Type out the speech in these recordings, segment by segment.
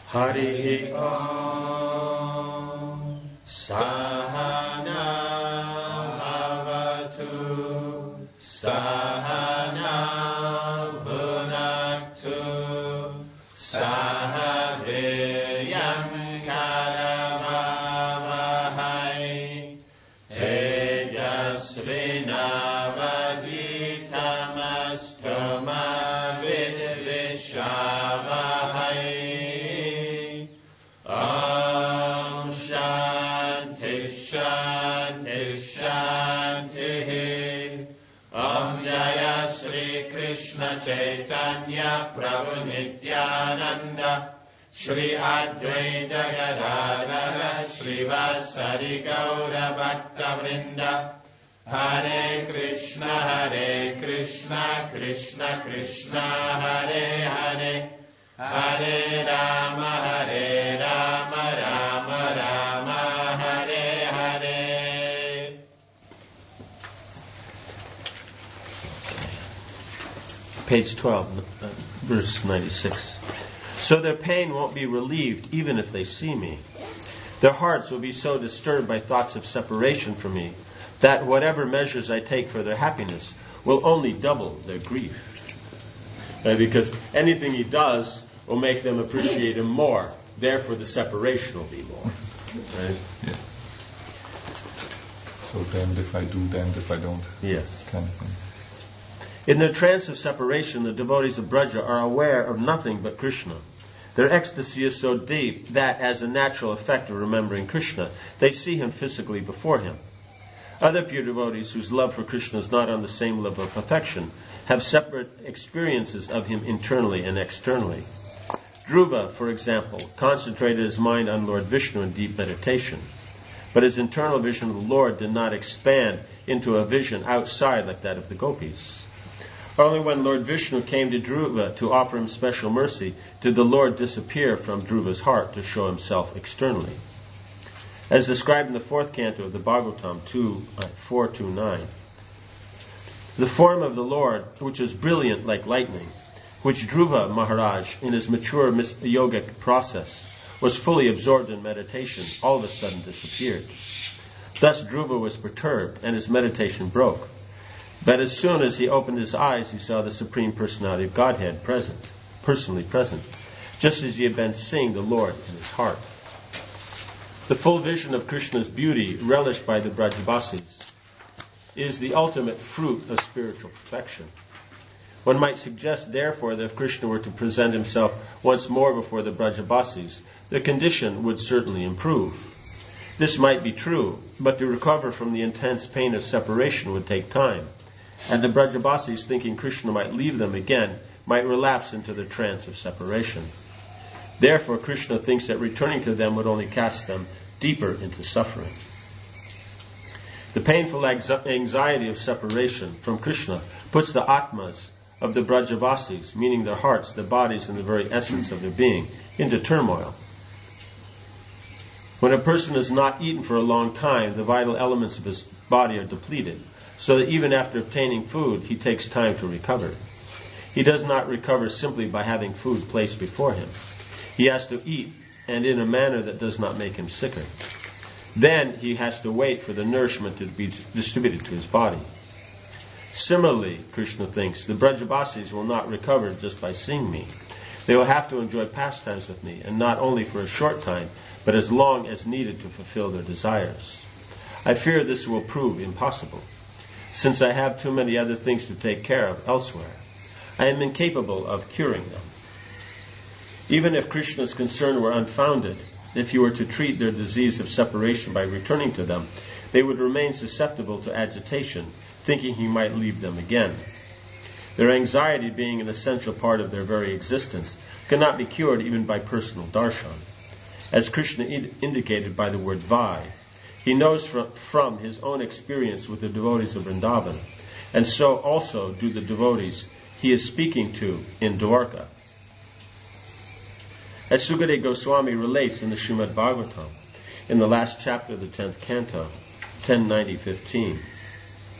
Hari Om Sahana Bhavatu Sahana Bhunaktu Saha Viryam Karamavahai Tejasvinavaditamastu ma Vidvishavahai. Om Shanti Shanti Shanti. Om Jaya Shri Krishna Chaitanya Prabhu Nityananda Shri Advaita Gadadhara Srivasari Gaura Bhakta Vrinda. Hare Krishna Krishna Krishna Hare Hare, Hare Rama Rama Rama Hare Hare. Page 12, verse 96. So their pain won't be relieved even if they see me. Their hearts will be so disturbed by thoughts of separation from me that whatever measures I take for their happiness will only double their grief. Because anything he does will make them appreciate him more. Therefore, the separation will be more. Right? Yeah. So damned if I do, damned if I don't. Yes. Kind of thing. In their trance of separation, the devotees of Braja are aware of nothing but Krishna. Their ecstasy is so deep that, as a natural effect of remembering Krishna, they see him physically before him. Other pure devotees whose love for Krishna is not on the same level of perfection have separate experiences of him internally and externally. Dhruva, for example, concentrated his mind on Lord Vishnu in deep meditation, but his internal vision of the Lord did not expand into a vision outside like that of the gopis. Only when Lord Vishnu came to Dhruva to offer him special mercy did the Lord disappear from Dhruva's heart to show himself externally. As described in the 4th canto of the Bhagavatam 4.2.9, the form of the Lord, which is brilliant like lightning, which Dhruva Maharaj, in his mature yogic process, was fully absorbed in meditation, all of a sudden disappeared. Thus Dhruva was perturbed, and his meditation broke. But as soon as he opened his eyes, he saw the Supreme Personality of Godhead personally present, just as he had been seeing the Lord in his heart. The full vision of Krishna's beauty, relished by the Brajavasis, is the ultimate fruit of spiritual perfection. One might suggest, therefore, that if Krishna were to present himself once more before the Brajavasis, their condition would certainly improve. This might be true, but to recover from the intense pain of separation would take time, and the Brajavasis, thinking Krishna might leave them again, might relapse into the trance of separation. Therefore, Krishna thinks that returning to them would only cast them deeper into suffering. The painful anxiety of separation from Krishna puts the Atmas of the Brajavasis, meaning their hearts, their bodies, and the very essence of their being, into turmoil. When a person has not eaten for a long time, the vital elements of his body are depleted, so that even after obtaining food, he takes time to recover. He does not recover simply by having food placed before him. He has to eat, and in a manner that does not make him sicker. Then he has to wait for the nourishment to be distributed to his body. Similarly, Krishna thinks, the Brajavasis will not recover just by seeing me. They will have to enjoy pastimes with me, and not only for a short time, but as long as needed to fulfill their desires. I fear this will prove impossible, since I have too many other things to take care of elsewhere. I am incapable of curing them. Even if Krishna's concern were unfounded, if he were to treat their disease of separation by returning to them, they would remain susceptible to agitation, thinking he might leave them again. Their anxiety, being an essential part of their very existence, cannot be cured even by personal darshan. As Krishna indicated by the word vai, he knows from his own experience with the devotees of Vrindavan, and so also do the devotees he is speaking to in Dwarka. As Sukadeva Goswami relates in the Srimad Bhagavatam, in the last chapter of the 10th canto, 10.90.15,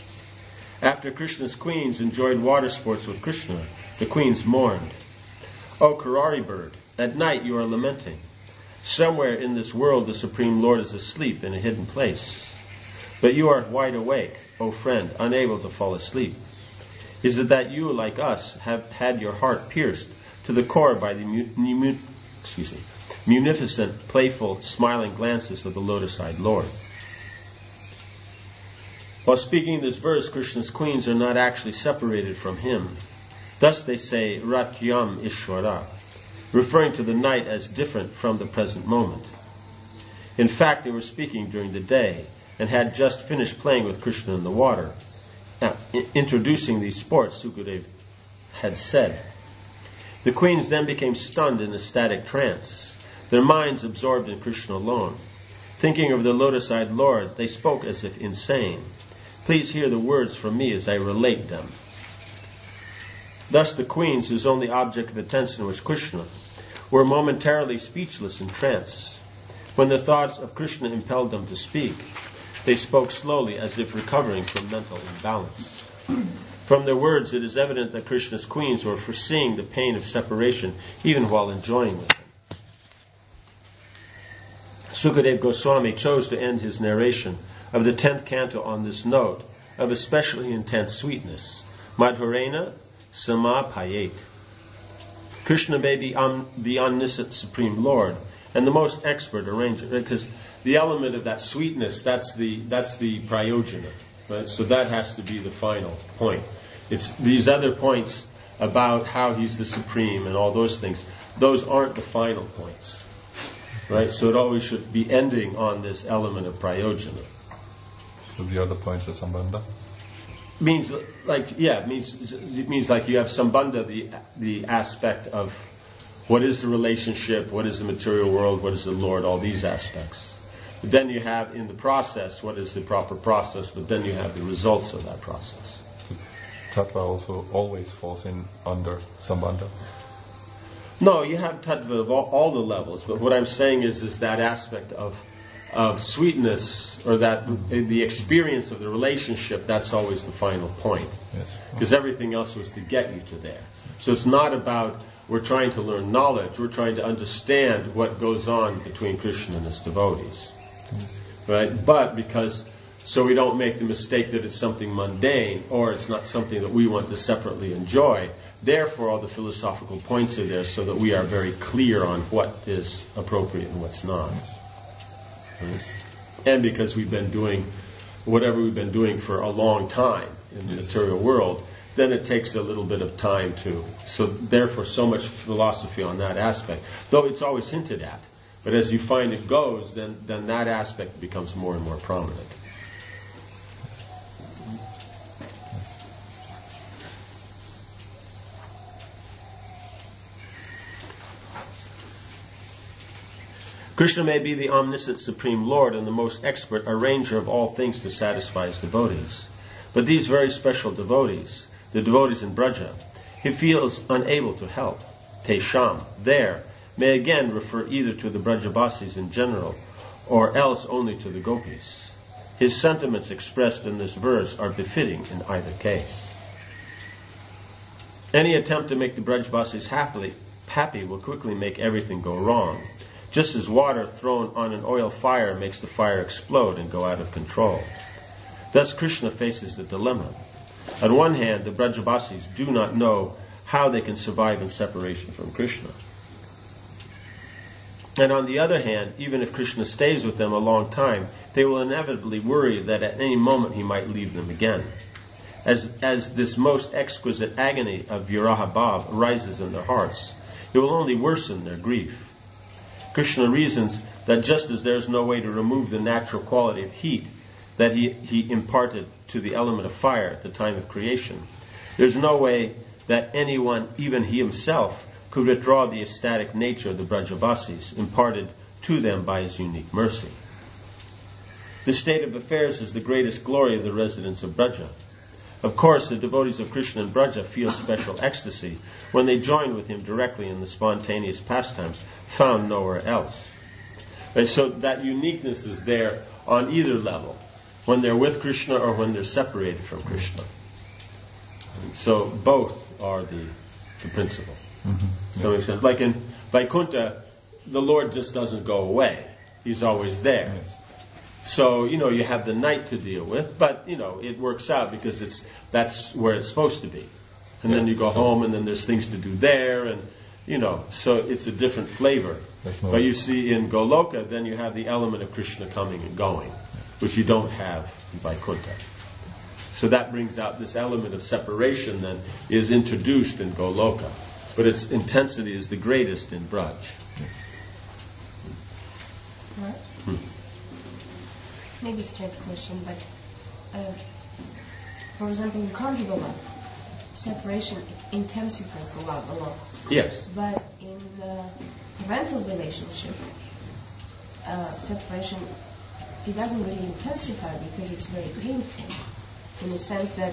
after Krishna's queens enjoyed water sports with Krishna, the queens mourned. O Karari bird, at night you are lamenting. Somewhere in this world the Supreme Lord is asleep in a hidden place. But you are wide awake, O friend, unable to fall asleep. Is it that you, like us, have had your heart pierced to the core by the munificent, playful, smiling glances of the lotus-eyed Lord? While speaking this verse, Krishna's queens are not actually separated from him. Thus they say, Ratyam Ishvara, referring to the night as different from the present moment. In fact, they were speaking during the day and had just finished playing with Krishna in the water. Now, introducing these sports, Sukadev had said. The queens then became stunned in ecstatic trance, their minds absorbed in Krishna alone. Thinking of the lotus-eyed Lord, they spoke as if insane. Please hear the words from me as I relate them. Thus the queens, whose only object of attention was Krishna, were momentarily speechless in trance. When the thoughts of Krishna impelled them to speak, they spoke slowly as if recovering from mental imbalance. From their words, it is evident that Krishna's queens were foreseeing the pain of separation even while enjoying with him. Sukadev Goswami chose to end his narration of the 10th canto on this note of especially intense sweetness. Madhurena Samapayet. Krishna may be the omniscient Supreme Lord and the most expert arranger, because the element of that sweetness, that's the prayojana, right? So that has to be the final point. It's these other points about how he's the supreme and all those things, those aren't the final points, right? So it always should be ending on this element of prayojana. So the other points are sambandha? It means like you have sambandha, the aspect of what is the relationship, what is the material world, what is the Lord, all these aspects. But then you have in the process, what is the proper process, but then you have the results of that process. Tattva also always falls in under sambandha? No, you have tattva of all the levels, but what I'm saying is that aspect of sweetness, or that the experience of the relationship, that's always the final point. Yes. Because everything else was to get you to there. So it's not about we're trying to learn knowledge, we're trying to understand what goes on between Krishna and his devotees. Yes. Right? But so we don't make the mistake that it's something mundane, or it's not something that we want to separately enjoy. Therefore, all the philosophical points are there so that we are very clear on what is appropriate and what's not. Right? And because we've been doing whatever we've been doing for a long time in the material world, then it takes a little bit of time to. So therefore, so much philosophy on that aspect. Though it's always hinted at. But as you find it goes, then that aspect becomes more and more prominent. Krishna may be the omniscient Supreme Lord and the most expert arranger of all things to satisfy his devotees. But these very special devotees, the devotees in Braja, he feels unable to help. Tesham, there, may again refer either to the Brajabasis in general, or else only to the gopis. His sentiments expressed in this verse are befitting in either case. Any attempt to make the Brajabasis happy will quickly make everything go wrong. Just as water thrown on an oil fire makes the fire explode and go out of control. Thus Krishna faces the dilemma. On one hand, the Brajabasis do not know how they can survive in separation from Krishna. And on the other hand, even if Krishna stays with them a long time, they will inevitably worry that at any moment he might leave them again. As this most exquisite agony of Viraha Bhav arises in their hearts, it will only worsen their grief. Krishna reasons that just as there is no way to remove the natural quality of heat that he imparted to the element of fire at the time of creation, there's no way that anyone, even he himself, could withdraw the ecstatic nature of the Brajabasis imparted to them by his unique mercy. This state of affairs is the greatest glory of the residents of Braja. Of course, the devotees of Krishna in Braja feel special ecstasy when they join with him directly in the spontaneous pastimes found nowhere else. Right? So that uniqueness is there on either level, when they're with Krishna or when they're separated from Krishna. And so both are the principle. Does that make sense? Like in Vaikuntha, the Lord just doesn't go away. He's always there. Yes. So, you have the night to deal with, but, it works out because that's where it's supposed to be. And then you go home and then there's things to do there and, so it's a different flavor. But you see in Goloka, then you have the element of Krishna coming and going, which you don't have in Vaikuntha. So that brings out this element of separation then is introduced in Goloka. But its intensity is the greatest in Braj. Right. Maybe a strange question, but for example, in conjugal love, separation intensifies the love a lot. Yes. But in the parental relationship, separation, it doesn't really intensify because it's very painful. In the sense that,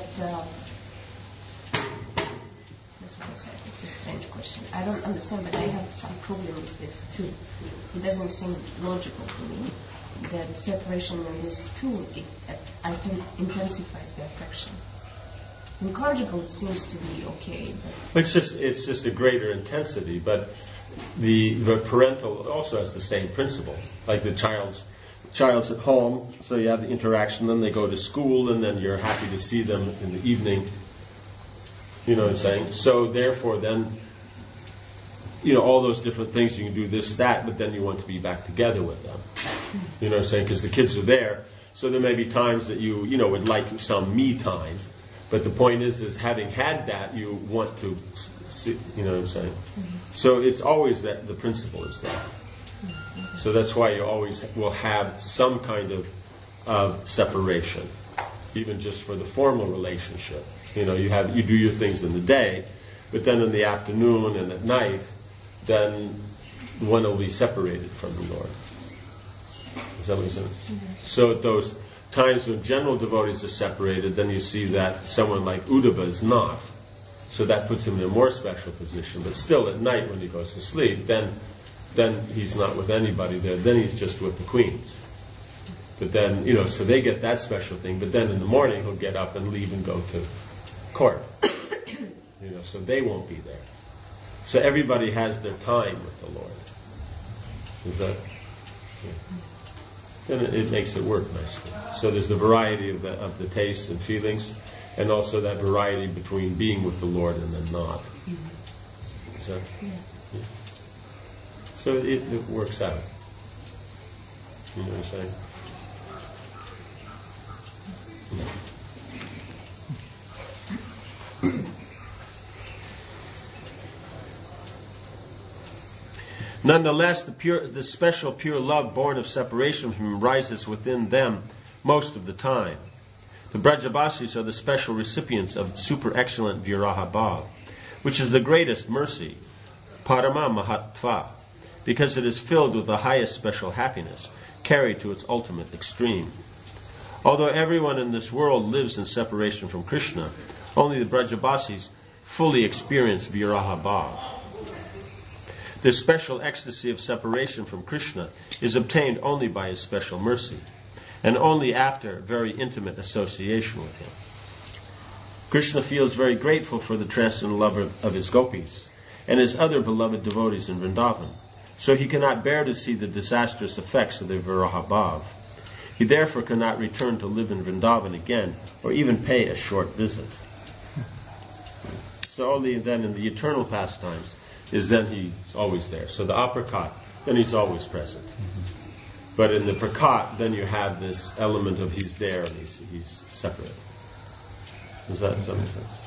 that's what I said, it's a strange question. I don't understand, but I have some problem with this too. It doesn't seem logical to me that separation in this too, I think, intensifies the affection. In conjugal, it seems to be okay, but It's just a greater intensity, but the parental also has the same principle. Like the child's at home, so you have the interaction, then they go to school, and then you're happy to see them in the evening. You know what I'm saying? So therefore then, all those different things, you can do this, that, but then you want to be back together with them. You know what I'm saying? Because the kids are there, so there may be times that you would like some me time, but the point is having had that, you want to see, you know what I'm saying? So it's always that the principle is there. So that's why you always will have some kind of separation, even just for the formal relationship. You do your things in the day, but then in the afternoon and at night, then one will be separated from the Lord. Does that make sense? So at those times when general devotees are separated, then you see that someone like Uddhava is not. So that puts him in a more special position. But still at night when he goes to sleep, then he's not with anybody there. Then he's just with the queens. But then, so they get that special thing. But then in the morning he'll get up and leave and go to court. So they won't be there. So everybody has their time with the Lord. Is that? Yeah. And it makes it work nicely. So there's the variety of the tastes and feelings, and also that variety between being with the Lord and then not. Is that? Yeah. So it works out. You know what I'm saying? Nonetheless, the special pure love born of separation from him rises within them most of the time. The Brajabasis are the special recipients of super excellent Viraha Bhav, which is the greatest mercy, Parama Mahatva, because it is filled with the highest special happiness, carried to its ultimate extreme. Although everyone in this world lives in separation from Krishna, only the Brajabasis fully experience Viraha Bhav. This special ecstasy of separation from Krishna is obtained only by his special mercy, and only after very intimate association with him. Krishna feels very grateful for the transcendental love of his gopis and his other beloved devotees in Vrindavan, so he cannot bear to see the disastrous effects of their Viraha Bhav. He therefore cannot return to live in Vrindavan again, or even pay a short visit. So only then in the eternal pastimes is then he's always there. So the apricot, then he's always present. But in the prakat, then you have this element of he's there and he's separate. Does that make sense?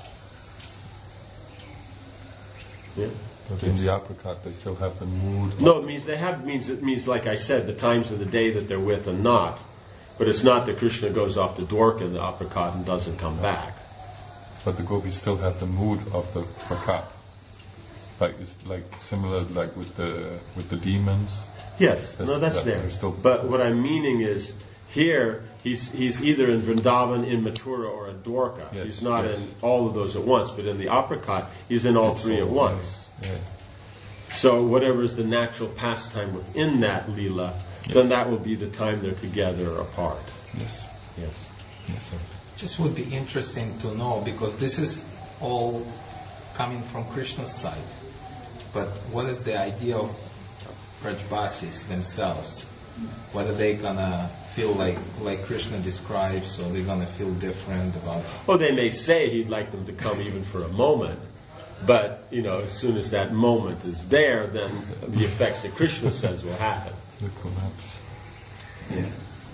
Yeah. But in the apricot, they still have the mood. No, it means like I said, the times of the day that they're with and not. But it's not that Krishna goes off to Dwarka in the apricot and doesn't come back. But the gopis still have the mood of the prakat. Like it's like similar like with the demons. Yes, that's there. But what I'm meaning is here he's either in Vrindavan, in Mathura, or in Dwarka. Yes, he's not in all of those at once, but in the apricot he's in all three at once. Yeah. So whatever is the natural pastime within that Leela, then that will be the time they're together or apart. Yes. Yes. Yes, sir. Just would be interesting to know, because this is all coming from Krishna's side. But what is the idea of Brajbasis themselves? Whether they're gonna feel like Krishna describes, or they're gonna feel different about... Well, they may say he'd like them to come even for a moment, but, as soon as that moment is there, then the effects that Krishna says will happen. The collapse. Yeah.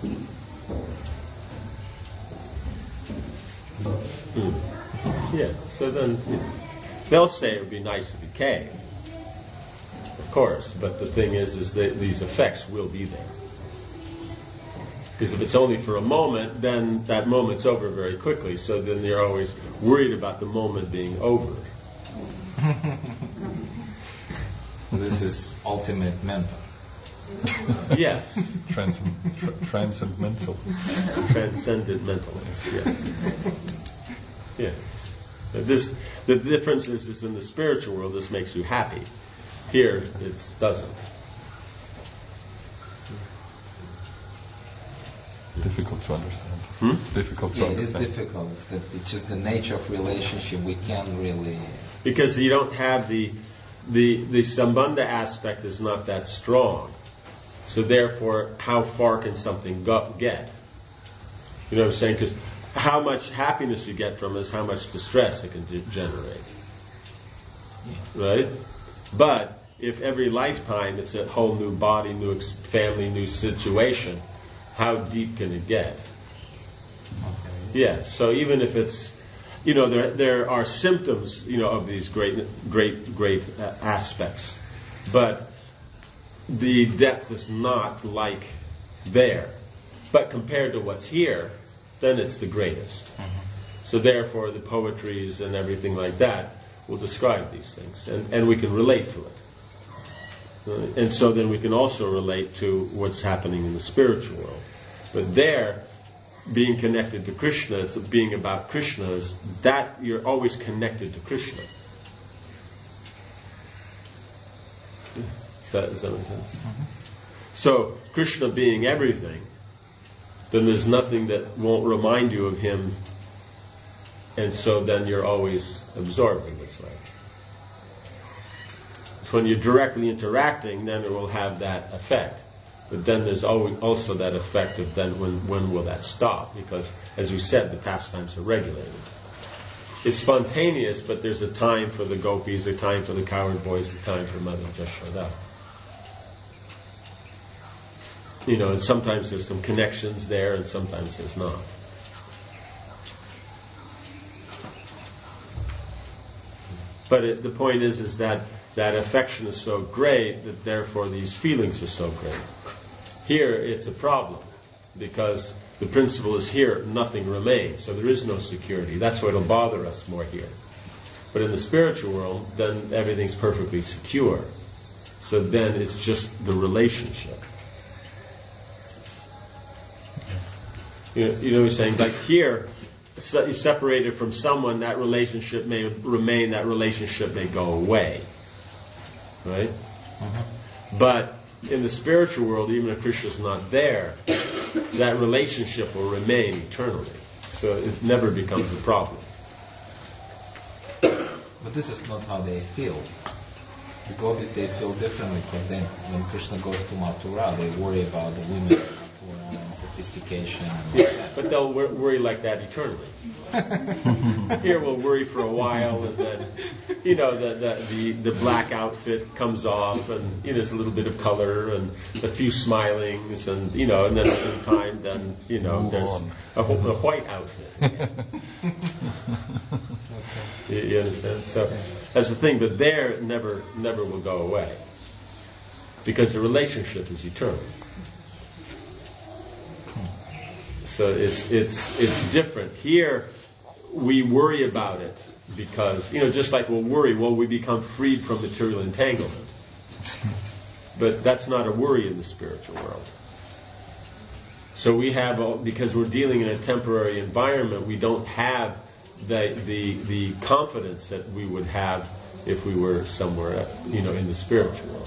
Yeah, so then they'll say it would be nice if he came, of course, but the thing is that these effects will be there. Because if it's only for a moment, then that moment's over very quickly, so then they're always worried about the moment being over. This is ultimate mental. Yes. Transcendental. Transcendent mentalness, yes. Yeah. The difference is in the spiritual world, this makes you happy. Here, it doesn't. Difficult to understand. Difficult to Yeah, understand. it is difficult. It's just the nature of relationship. We can't really... Because you don't have the sambandha aspect is not that strong. So therefore, how far can something get? You know what I'm saying? Because how much happiness you get from it is how much distress it can generate. Right? But if every lifetime it's a whole new body, new family, new situation, how deep can it get? Yeah, so even if it's, there are symptoms, of these great aspects, but the depth is not like there. But compared to what's here, then it's the greatest. So therefore, the poetries and everything like that will describe these things, and we can relate to it. And so then we can also relate to what's happening in the spiritual world. But there, being connected to Krishna, it's being about Krishna, is that you're always connected to Krishna. Does that make sense? So, Krishna being everything, then there's nothing that won't remind you of him, and so then you're always absorbing this way. So when you're directly interacting, then it will have that effect. But then there's always also that effect of then when will that stop? Because, as we said, the pastimes are regulated. It's spontaneous, but there's a time for the gopis, a time for the cowherd boys, a time for Mother Jashoda. And sometimes there's some connections there, and sometimes there's not. But the point is that affection is so great that therefore these feelings are so great. Here it's a problem, because the principle is here, nothing remains, so there is no security. That's why it'll bother us more here. But in the spiritual world, then everything's perfectly secure. So then it's just the relationship. You know what I'm saying? Like here, you're separated from someone, that relationship may remain, that relationship may go away. Right? But in the spiritual world, even if Krishna's not there, that relationship will remain eternally. So it never becomes a problem. But this is not how they feel. The gopis, they feel differently, because then when Krishna goes to Mathura, they worry about the women of Mathura and sophistication. But they'll worry like that eternally. Here we'll worry for a while, and then, the black outfit comes off, and there's a little bit of color, and a few smilings, and and then in time, then there's a white outfit. You understand? So that's the thing. But there, it never will go away, because the relationship is eternal. So it's different. Here, we worry about it because, just like we'll worry, we become freed from material entanglement. But that's not a worry in the spiritual world. So we have, because we're dealing in a temporary environment, we don't have the confidence that we would have if we were somewhere, in the spiritual world.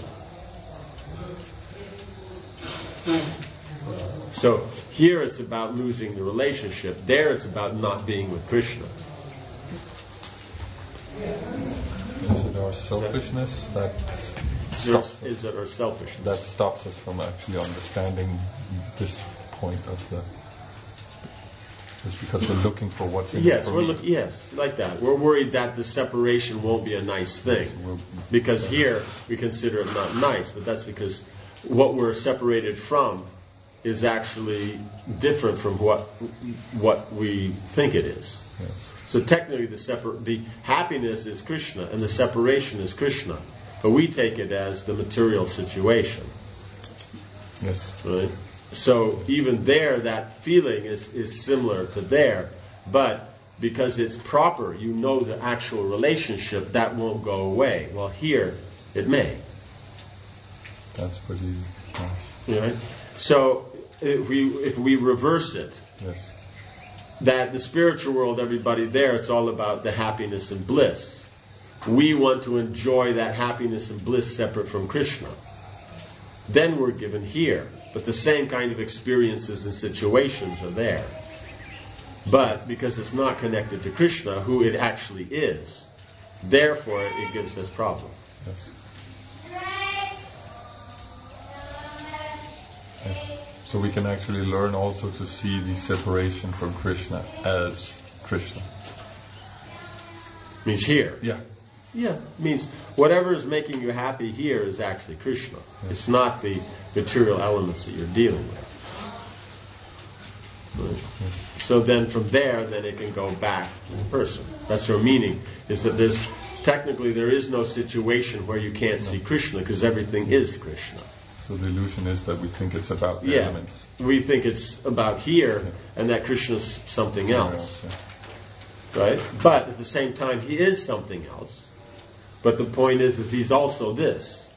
So here it's about losing the relationship. There it's about not being with Krishna. Yes, there are selfishness that Is it or selfishness? that stops us from actually understanding this point of the. It's because we're looking for what's in it Yes, for me. yes, like that. We're worried that the separation won't be a nice thing. Because here we consider it not nice, but that's because what we're separated from is actually different from what we think it is. Yes. So technically the happiness is Krishna and the separation is Krishna. But we take it as the material situation. Yes. Right? So even there, that feeling is similar to there, but because it's proper, you know the actual relationship, that won't go away. Well, here, it may. That's pretty nice. Right? So if we reverse it, Yes. that the spiritual world, everybody there, it's all about the happiness and bliss. We want to enjoy that happiness and bliss separate from Krishna. Then we're given here. But the same kind of experiences and situations are there. But because it's not connected to Krishna, who it actually is, therefore it gives us problem. Yes. Yes. So we can actually learn also to see the separation from Krishna as Krishna. Means here. Yeah. Yeah. Means whatever is making you happy here is actually Krishna. Yes. It's not the material elements that you're dealing with. Right. Yes. So then from there, then it can go back to the person. That's your meaning, is that technically there is no situation where you can't see Krishna, because everything is Krishna. So the illusion is that we think it's about the elements. We think it's about here, and that Krishna's something else. Right? But at the same time, he is something else. But the point is he's also this.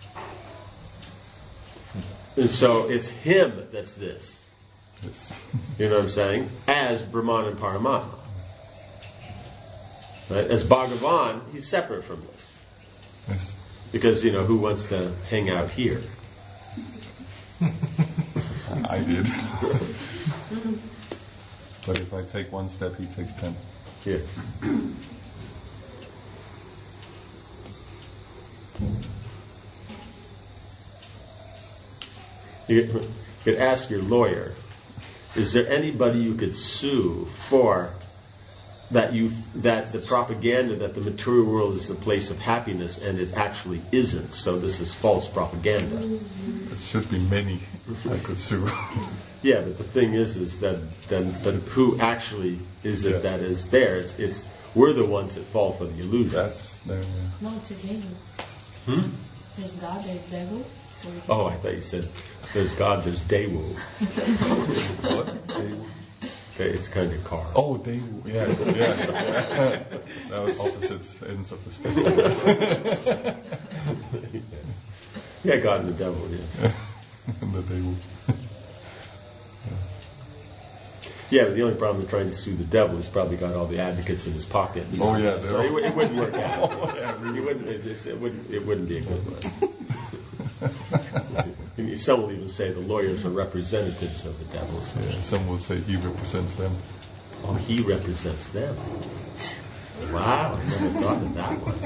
And so it's him that's this. Yes. You know what I'm saying? As Brahman and Paramatma. Right? As Bhagavan, he's separate from this. Yes. Because, who wants to hang out here? I did. But if I take one step, he takes 10. Yes. You could ask your lawyer, is there anybody you could sue for that the propaganda that the material world is the place of happiness and it actually isn't, so this is false propaganda? There should be many I could sue. Yeah, but the thing is that then who actually is it that is there? It's we're the ones that fall for the illusion. That's there. No, it's a devil. There's God, there's devil. So Oh, I thought you said there's God, there's Dewu. What? It's kind of car. Oh, Dewu. Yeah. That was opposite ends of the spectrum. Yeah, God and the devil, yes. And the Dewu. Yeah, but the only problem with trying to sue the devil is probably got all the advocates in his pocket. Oh, yeah. So it wouldn't work out. It wouldn't be a good one. Some will even say the lawyers are representatives of the devil. So. Yeah, some will say he represents them. Oh, he represents them. Wow, I never thought of that one.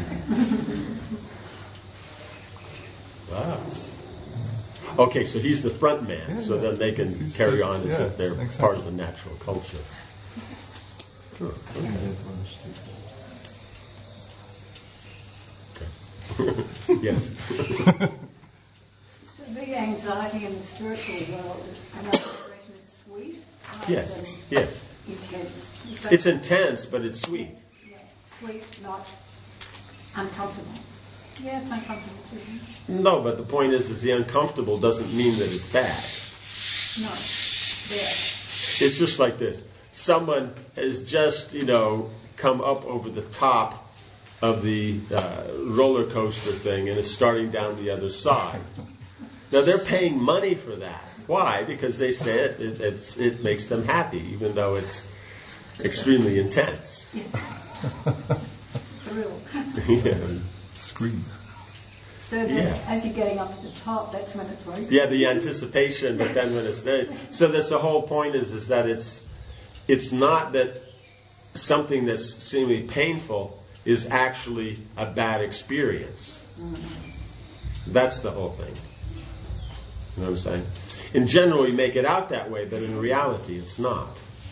Wow. Okay, so he's the front man, so then they can He's carry just- on as if they're exactly. part of the natural culture. Sure. Okay. Yes. So the anxiety in the spiritual world, another expression is sweet. rather Yes. than Yes. Intense. It's intense, but it's sweet. Yeah, sweet, not uncomfortable. Yeah, it's uncomfortable too. No, but the point is the uncomfortable doesn't mean that it's bad. No, there. It's just like this. Someone has just, come up over the top of the roller coaster thing and is starting down the other side. Now they're paying money for that. Why? Because they say it makes them happy, even though it's extremely intense. Thrill. Yeah. Scream. So then, Yeah. as you're getting up to the top, that's when it's very Yeah, the anticipation, but then when it's there. So that's the whole point is that it's not that something that's seemingly painful is actually a bad experience. That's the whole thing. You know what I'm saying? In general, we make it out that way, but in reality, it's not.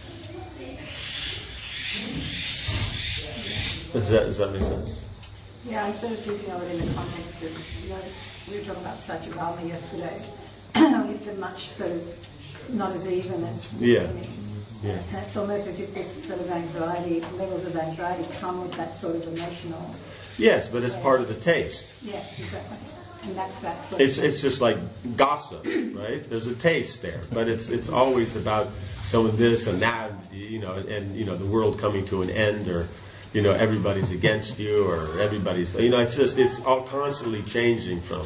Does that make sense? Yeah, I'm sort of thinking of it in the context of, we were talking about Satyabhama yesterday. They're much sort of not as even as beginning. Yeah. And it's almost as if this sort of anxiety, levels of anxiety come with that sort of emotional... Yes, but it's part of the taste. Yeah, exactly. And that's that sort of... It's just like gossip, right? There's a taste there, but it's always about some of this and that, and the world coming to an end, or everybody's against you, or everybody's it's all constantly changing from,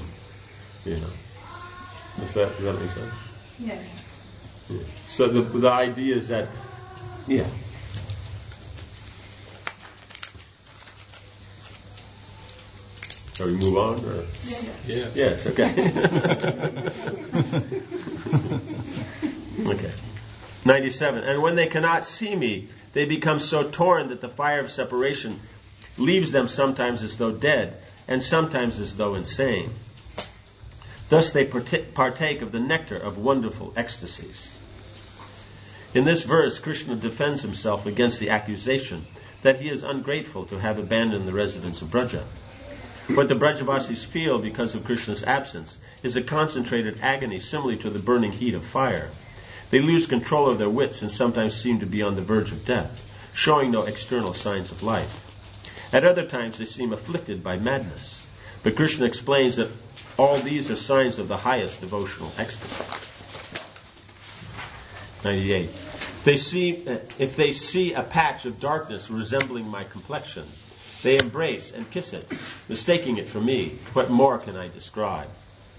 Does that make sense? Yeah. So the idea is that, yeah. Shall we move on? Or? Yeah. Yes, okay. Okay. 97. And when they cannot see me, they become so torn that the fire of separation leaves them sometimes as though dead, and sometimes as though insane. Thus they partake of the nectar of wonderful ecstasies. In this verse, Krishna defends himself against the accusation that he is ungrateful to have abandoned the residence of Braja. What the Brajavasis feel because of Krishna's absence is a concentrated agony similar to the burning heat of fire. They lose control of their wits and sometimes seem to be on the verge of death, showing no external signs of life. At other times they seem afflicted by madness. But Krishna explains that all these are signs of the highest devotional ecstasy. 98. If they see a patch of darkness resembling my complexion, they embrace and kiss it, mistaking it for me. What more can I describe?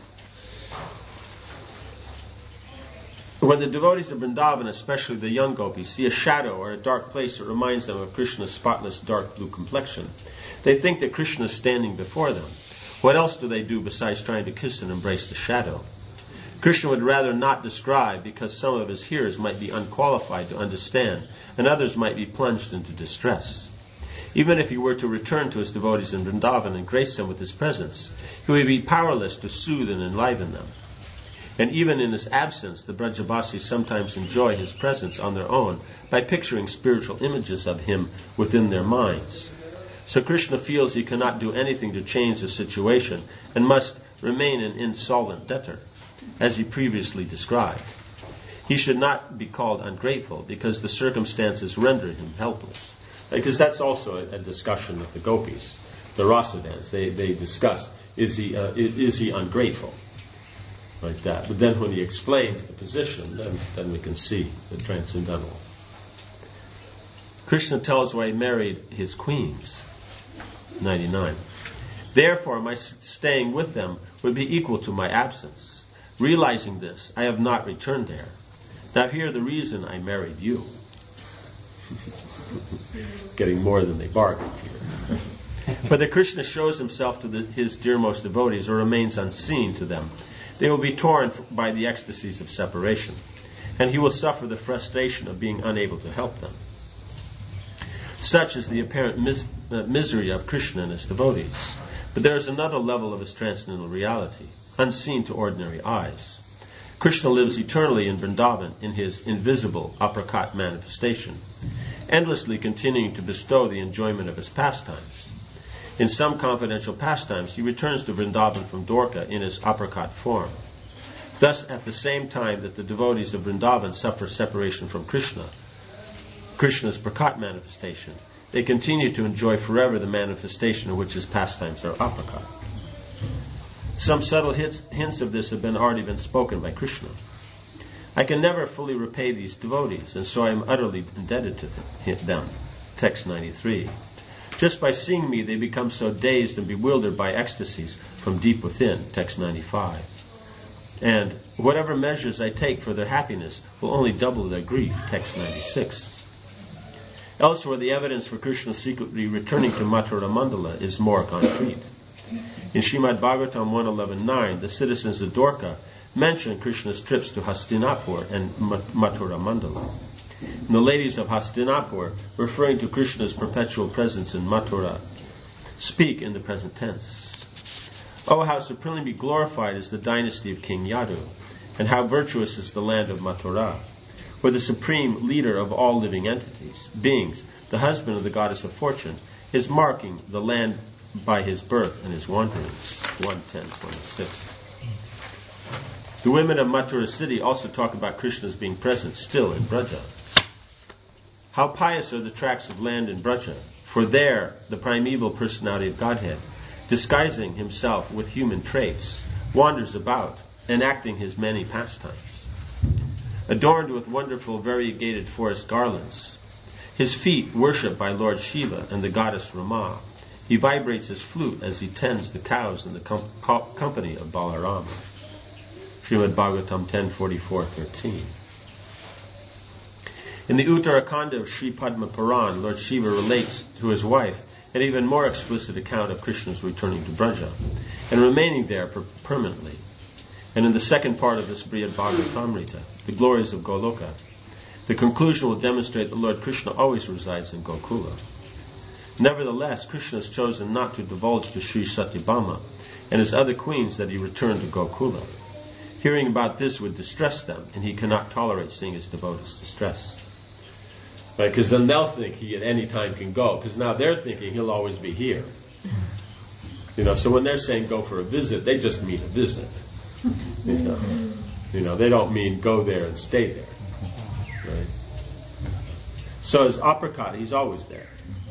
When the devotees of Vrindavan, especially the young gopis, see a shadow or a dark place that reminds them of Krishna's spotless dark blue complexion, they think that Krishna is standing before them. What else do they do besides trying to kiss and embrace the shadow? Krishna would rather not describe because some of his hearers might be unqualified to understand and others might be plunged into distress. Even if he were to return to his devotees in Vrindavan and grace them with his presence, he would be powerless to soothe and enliven them. And even in his absence, the Brajavasis sometimes enjoy his presence on their own by picturing spiritual images of him within their minds. So Krishna feels he cannot do anything to change the situation and must remain an insolvent debtor, as he previously described. He should not be called ungrateful because the circumstances render him helpless. Because that's also a discussion of the gopis, the rasa dance. They discuss, is he ungrateful? Like that. But then when he explains the position, then we can see the transcendental. Krishna tells why he married his queens. 99. Therefore, my staying with them would be equal to my absence. Realizing this, I have not returned there. Now hear the reason I married you. Getting more than they bargained here. Whether Krishna shows himself to his dearmost devotees or remains unseen to them, they will be torn by the ecstasies of separation, and he will suffer the frustration of being unable to help them. Such is the apparent misery of Krishna and his devotees. But there is another level of his transcendental reality, unseen to ordinary eyes. Krishna lives eternally in Vrindavan in his invisible apricot manifestation, endlessly continuing to bestow the enjoyment of his pastimes. In some confidential pastimes, he returns to Vrindavan from Dwarka in his apricot form. Thus, at the same time that the devotees of Vrindavan suffer separation from Krishna, Krishna's prakat manifestation, they continue to enjoy forever the manifestation in which his pastimes are apricot. Some subtle hints of this have already been spoken by Krishna. I can never fully repay these devotees, and so I am utterly indebted to them. Text 93. Just by seeing me, they become so dazed and bewildered by ecstasies from deep within. Text 95. And whatever measures I take for their happiness will only double their grief. Text 96. Elsewhere, the evidence for Krishna secretly returning to Mathura Mandala is more concrete. In Srimad Bhagavatam 111.9, the citizens of Dwarka mention Krishna's trips to Hastinapur and Mathura Mandala. And the ladies of Hastinapur, referring to Krishna's perpetual presence in Mathura, speak in the present tense. Oh, how supremely glorified is the dynasty of King Yadu, and how virtuous is the land of Mathura, where the supreme leader of all living beings, the husband of the goddess of fortune, is marking the land by his birth and his wanderings. 1:10:26. The women of Mathura city also talk about Krishna's being present still in Braja. How pious are the tracts of land in Braja, for there the primeval personality of Godhead, disguising himself with human traits, wanders about, enacting his many pastimes. Adorned with wonderful variegated forest garlands, his feet worshipped by Lord Shiva and the goddess Rama, he vibrates his flute as he tends the cows in the company of Balarama. Srimad Bhagavatam 10:44-13. In the Uttarakhanda of Sri Padma Puran, Lord Shiva relates to his wife an even more explicit account of Krishna's returning to Braja and remaining there permanently. And in the second part of this Brihad Bhagavatamrita, the glories of Goloka, the conclusion will demonstrate that Lord Krishna always resides in Gokula. Nevertheless, Krishna has chosen not to divulge to Sri Satyabhama and his other queens that he returned to Gokula. Hearing about this would distress them, and he cannot tolerate seeing his devotees distressed. Right, because then they'll think he at any time can go, because now they're thinking he'll always be here. So when they're saying go for a visit, they just mean a visit. They don't mean go there and stay there. Right? So as Apricot, he's always there.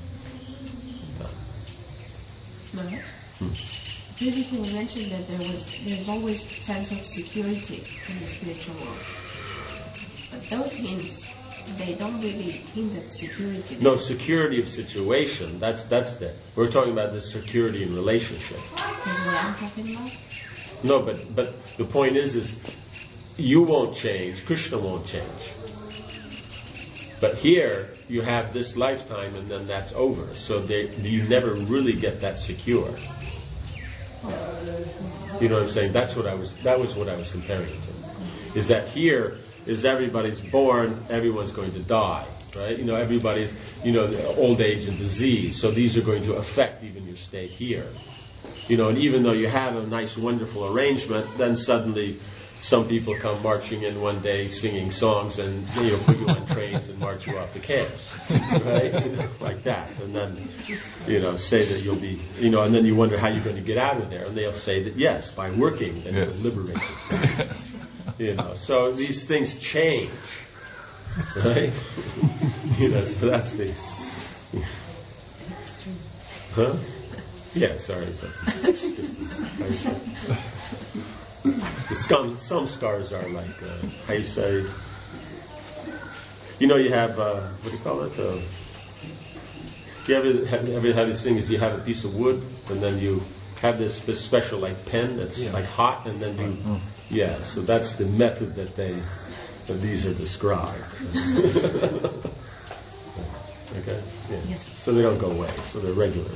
Previously we mentioned that there's always a sense of security in the spiritual world. But those hints, they don't really hint at security. No, security of situation, that's the... We're talking about the security in relationship. That's what I'm talking about? No, but the point is you won't change, Krishna won't change. But here, you have this lifetime and then that's over. So you never really get that secure. You know what I'm saying? That was what I was comparing it to. Is that here is everybody's born, everyone's going to die, right? Everybody's, old age and disease. So these are going to affect even your stay here. And even though you have a nice, wonderful arrangement, then suddenly some people come marching in one day singing songs and put you on trains and march you off the camps, right? Like that. And then, say that you'll be, and then you wonder how you're going to get out of there. And they'll say that, yes, by working and you'll liberate yourself. So these things change, right? So that's the... Huh? Yeah, sorry. Some scars are like, how you say, you have, what do you call it? You ever have this thing is you have a piece of wood and then you have this special like pen that's like hot and then so that's the method that these are described. Okay? Yeah. Yes. So they don't go away, so they're regular.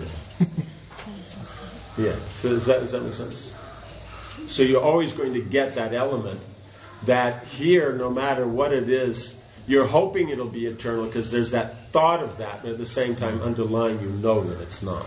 Yeah. So does that make sense? So you're always going to get that element that here, no matter what it is, you're hoping it'll be eternal because there's that thought of that, but at the same time underlying that it's not.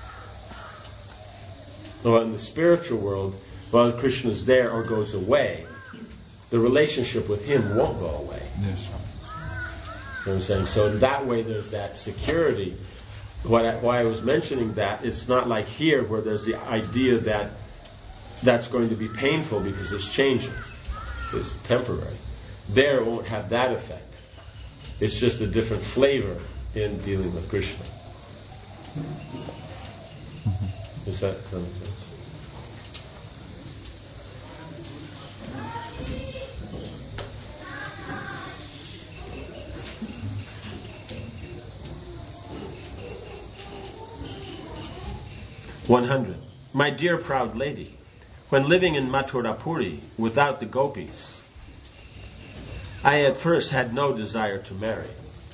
Well, in the spiritual world, while Krishna's there or goes away, the relationship with him won't go away. Yes. You know what I'm saying? So in that way there's that security. Why I was mentioning that, it's not like here where there's the idea that that's going to be painful because it's changing. It's temporary. There it won't have that effect. It's just a different flavor in dealing with Krishna. Does that make sense? $100. My dear proud lady, when living in Mathurapuri without the gopis, I at first had no desire to marry.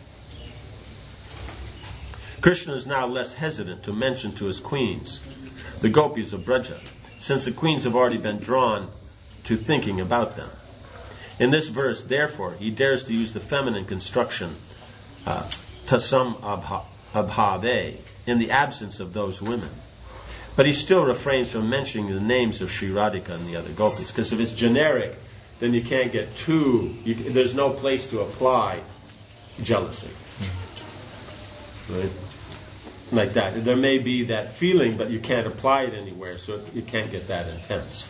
Krishna is now less hesitant to mention to his queens the gopis of Braja, since the queens have already been drawn to thinking about them. In this verse, therefore, he dares to use the feminine construction tasam abhave in the absence of those women. But he still refrains from mentioning the names of Sri Radhika and the other gopis, because if it's generic, then you can't get there's no place to apply jealousy. Right? Like that. There may be that feeling, but you can't apply it anywhere, so you can't get that intense.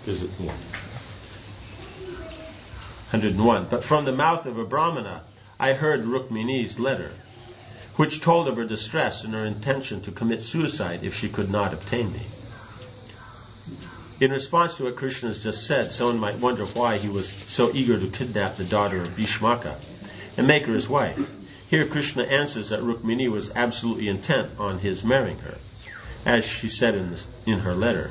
101. But from the mouth of a Brahmana, I heard Rukmini's letter, which told of her distress and her intention to commit suicide if she could not obtain me. In response to what Krishna has just said, someone might wonder why he was so eager to kidnap the daughter of Bhishmaka and make her his wife. Here Krishna answers that Rukmini was absolutely intent on his marrying her, as she said in her letter.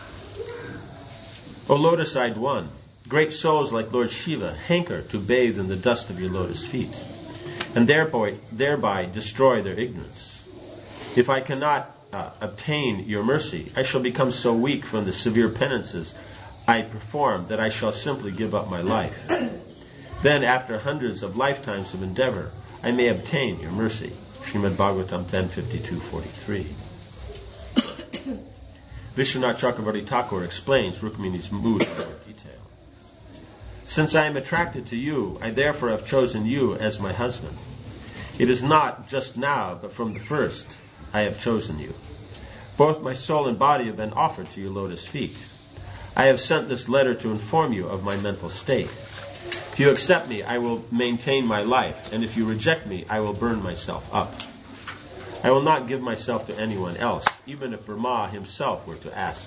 O lotus-eyed one, great souls like Lord Shiva hanker to bathe in the dust of your lotus feet, and thereby destroy their ignorance. If I cannot obtain your mercy, I shall become so weak from the severe penances I perform that I shall simply give up my life. Then, after hundreds of lifetimes of endeavor, I may obtain your mercy. Srimad Bhagavatam 10:52-43. Vishwanath Chakravarti Thakur explains Rukmini's mood in more detail. Since I am attracted to you, I therefore have chosen you as my husband. It is not just now, but from the first, I have chosen you. Both my soul and body have been offered to your lotus feet. I have sent this letter to inform you of my mental state. If you accept me, I will maintain my life, and if you reject me, I will burn myself up. I will not give myself to anyone else, even if Brahma himself were to ask.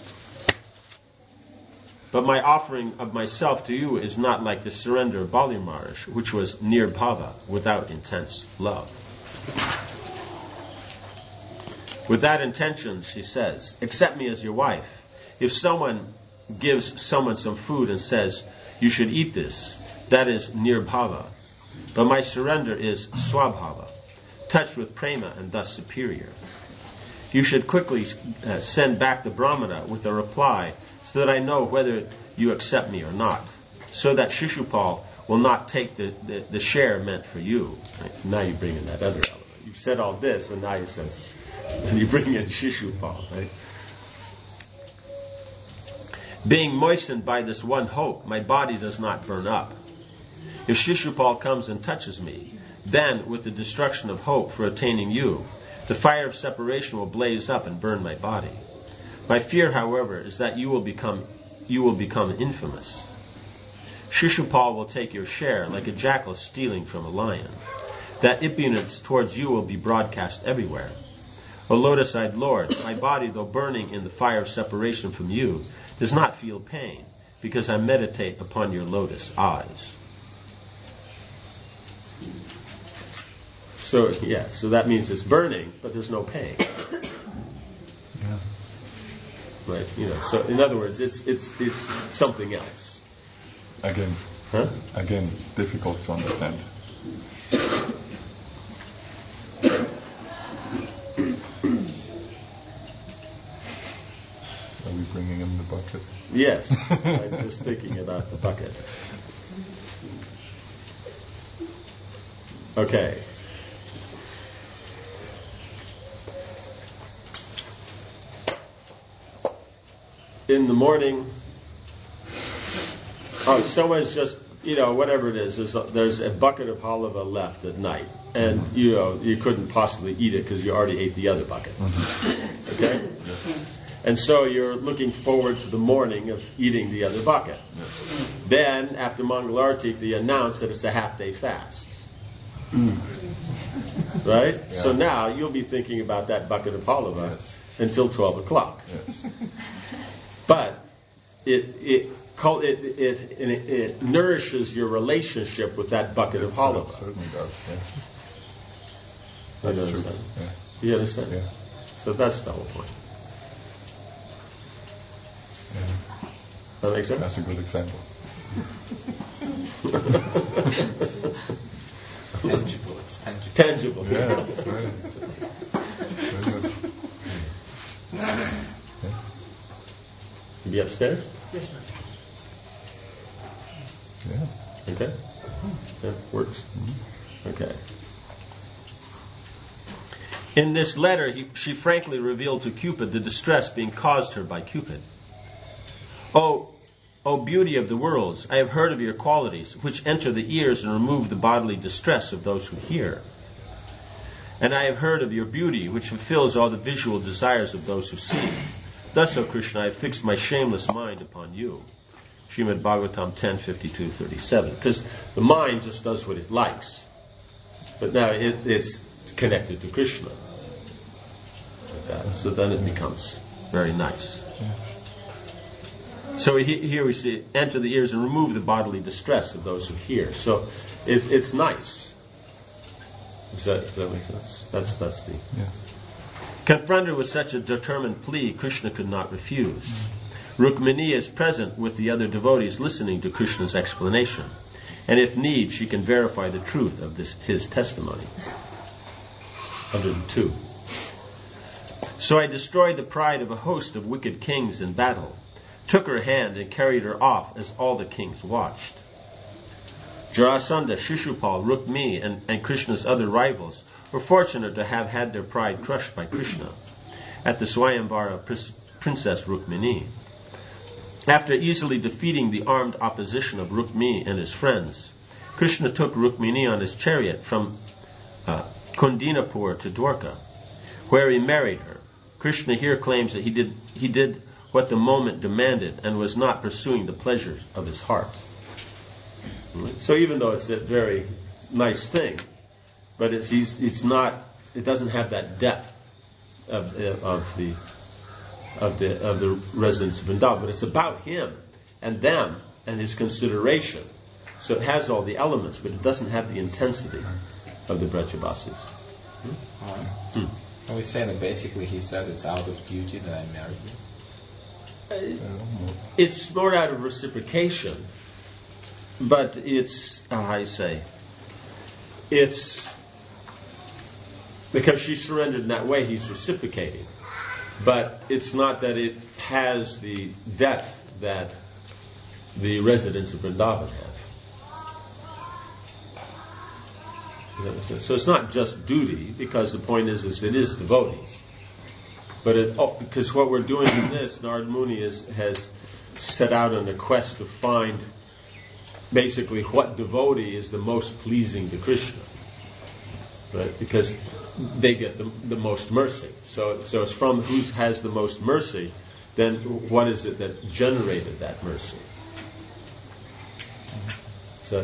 But my offering of myself to you is not like the surrender of Bali Maharaj, which was nirbhava, without intense love. With that intention, she says, accept me as your wife. If someone gives someone some food and says, you should eat this, that is nirbhava. But my surrender is swabhava, touched with prema and thus superior. You should quickly send back the Brahmana with a reply so that I know whether you accept me or not, so that Shishupal will not take the share meant for you. Right? So now you bring in that other element. You've said all this, and now you bring in Shishupal. Right? Being moistened by this one hope, my body does not burn up. If Shishupal comes and touches me, then, with the destruction of hope for attaining you, the fire of separation will blaze up and burn my body. My fear, however, is that you will become infamous. Shishupal will take your share like a jackal stealing from a lion. That impudence towards you will be broadcast everywhere. O lotus-eyed Lord, my body, though burning in the fire of separation from you, does not feel pain, because I meditate upon your lotus eyes. So that means it's burning, but there's no pain. Yeah. Right? So in other words, it's something else. Again, difficult to understand. Are we bringing in the bucket? Yes, I'm just thinking about the bucket. Okay. In the morning, someone's just, whatever it is, there's a bucket of halava left at night, and you couldn't possibly eat it because you already ate the other bucket. Mm-hmm. Okay? Yes. And so you're looking forward to the morning of eating the other bucket. Yes. Then, after Mangalarti, they announce that it's a half-day fast. Right? Yeah. So now you'll be thinking about that bucket of halava until 12 o'clock. Yes. But it nourishes your relationship with that bucket of halava. It certainly does. Yeah. You understand? Yeah. You understand? Yeah. So that's the whole point. Yeah. That makes sense? That's a good example. Tangible. It's tangible. Tangible. Yeah, that's right. Very good. Yeah. You be upstairs? Yes, ma'am. Yeah. Okay? That works? Okay. In this letter, she frankly revealed to Cupid the distress being caused her by Cupid. O beauty of the worlds, I have heard of your qualities, which enter the ears and remove the bodily distress of those who hear. And I have heard of your beauty, which fulfills all the visual desires of those who see. Thus, O Krishna, I have fixed my shameless mind upon you. Srimad Bhagavatam 10:52-37. Because the mind just does what it likes. But now it's connected to Krishna. Like that. So then it becomes very nice. So here we see, enter the ears and remove the bodily distress of those who hear. So it's nice. Does that make sense? That's the... Yeah. Confronted with such a determined plea, Krishna could not refuse. Rukmini is present with the other devotees listening to Krishna's explanation. And if need, she can verify the truth of his testimony. 102. So I destroyed the pride of a host of wicked kings in battle, took her hand and carried her off as all the kings watched. Jarasandha, Shishupal, Rukmi, and Krishna's other rivals were fortunate to have had their pride crushed by Krishna at the Swayamvara Princess Rukmini. After easily defeating the armed opposition of Rukmi and his friends, Krishna took Rukmini on his chariot from Kundinapur to Dwarka, where he married her. Krishna here claims that he did what the moment demanded and was not pursuing the pleasures of his heart. So even though it's a very nice thing, but it's not. It doesn't have that depth of the residents of Vrindavan. But it's about him and them and his consideration. So it has all the elements, but it doesn't have the intensity of the Brajavasis. Are we saying that basically he says it's out of duty that I married you? It's more out of reciprocation, but it's it's because she surrendered in that way. He's reciprocating, but it's not that it has the depth that the residents of Vrindavan have. Does that make sense? So it's not just duty, because the point is it is devotees. But because what we're doing in this, Narad Muni has set out on a quest to find basically what devotee is the most pleasing to Krishna, right? Because they get the most mercy. So it's from who has the most mercy, then what is it that generated that mercy? So.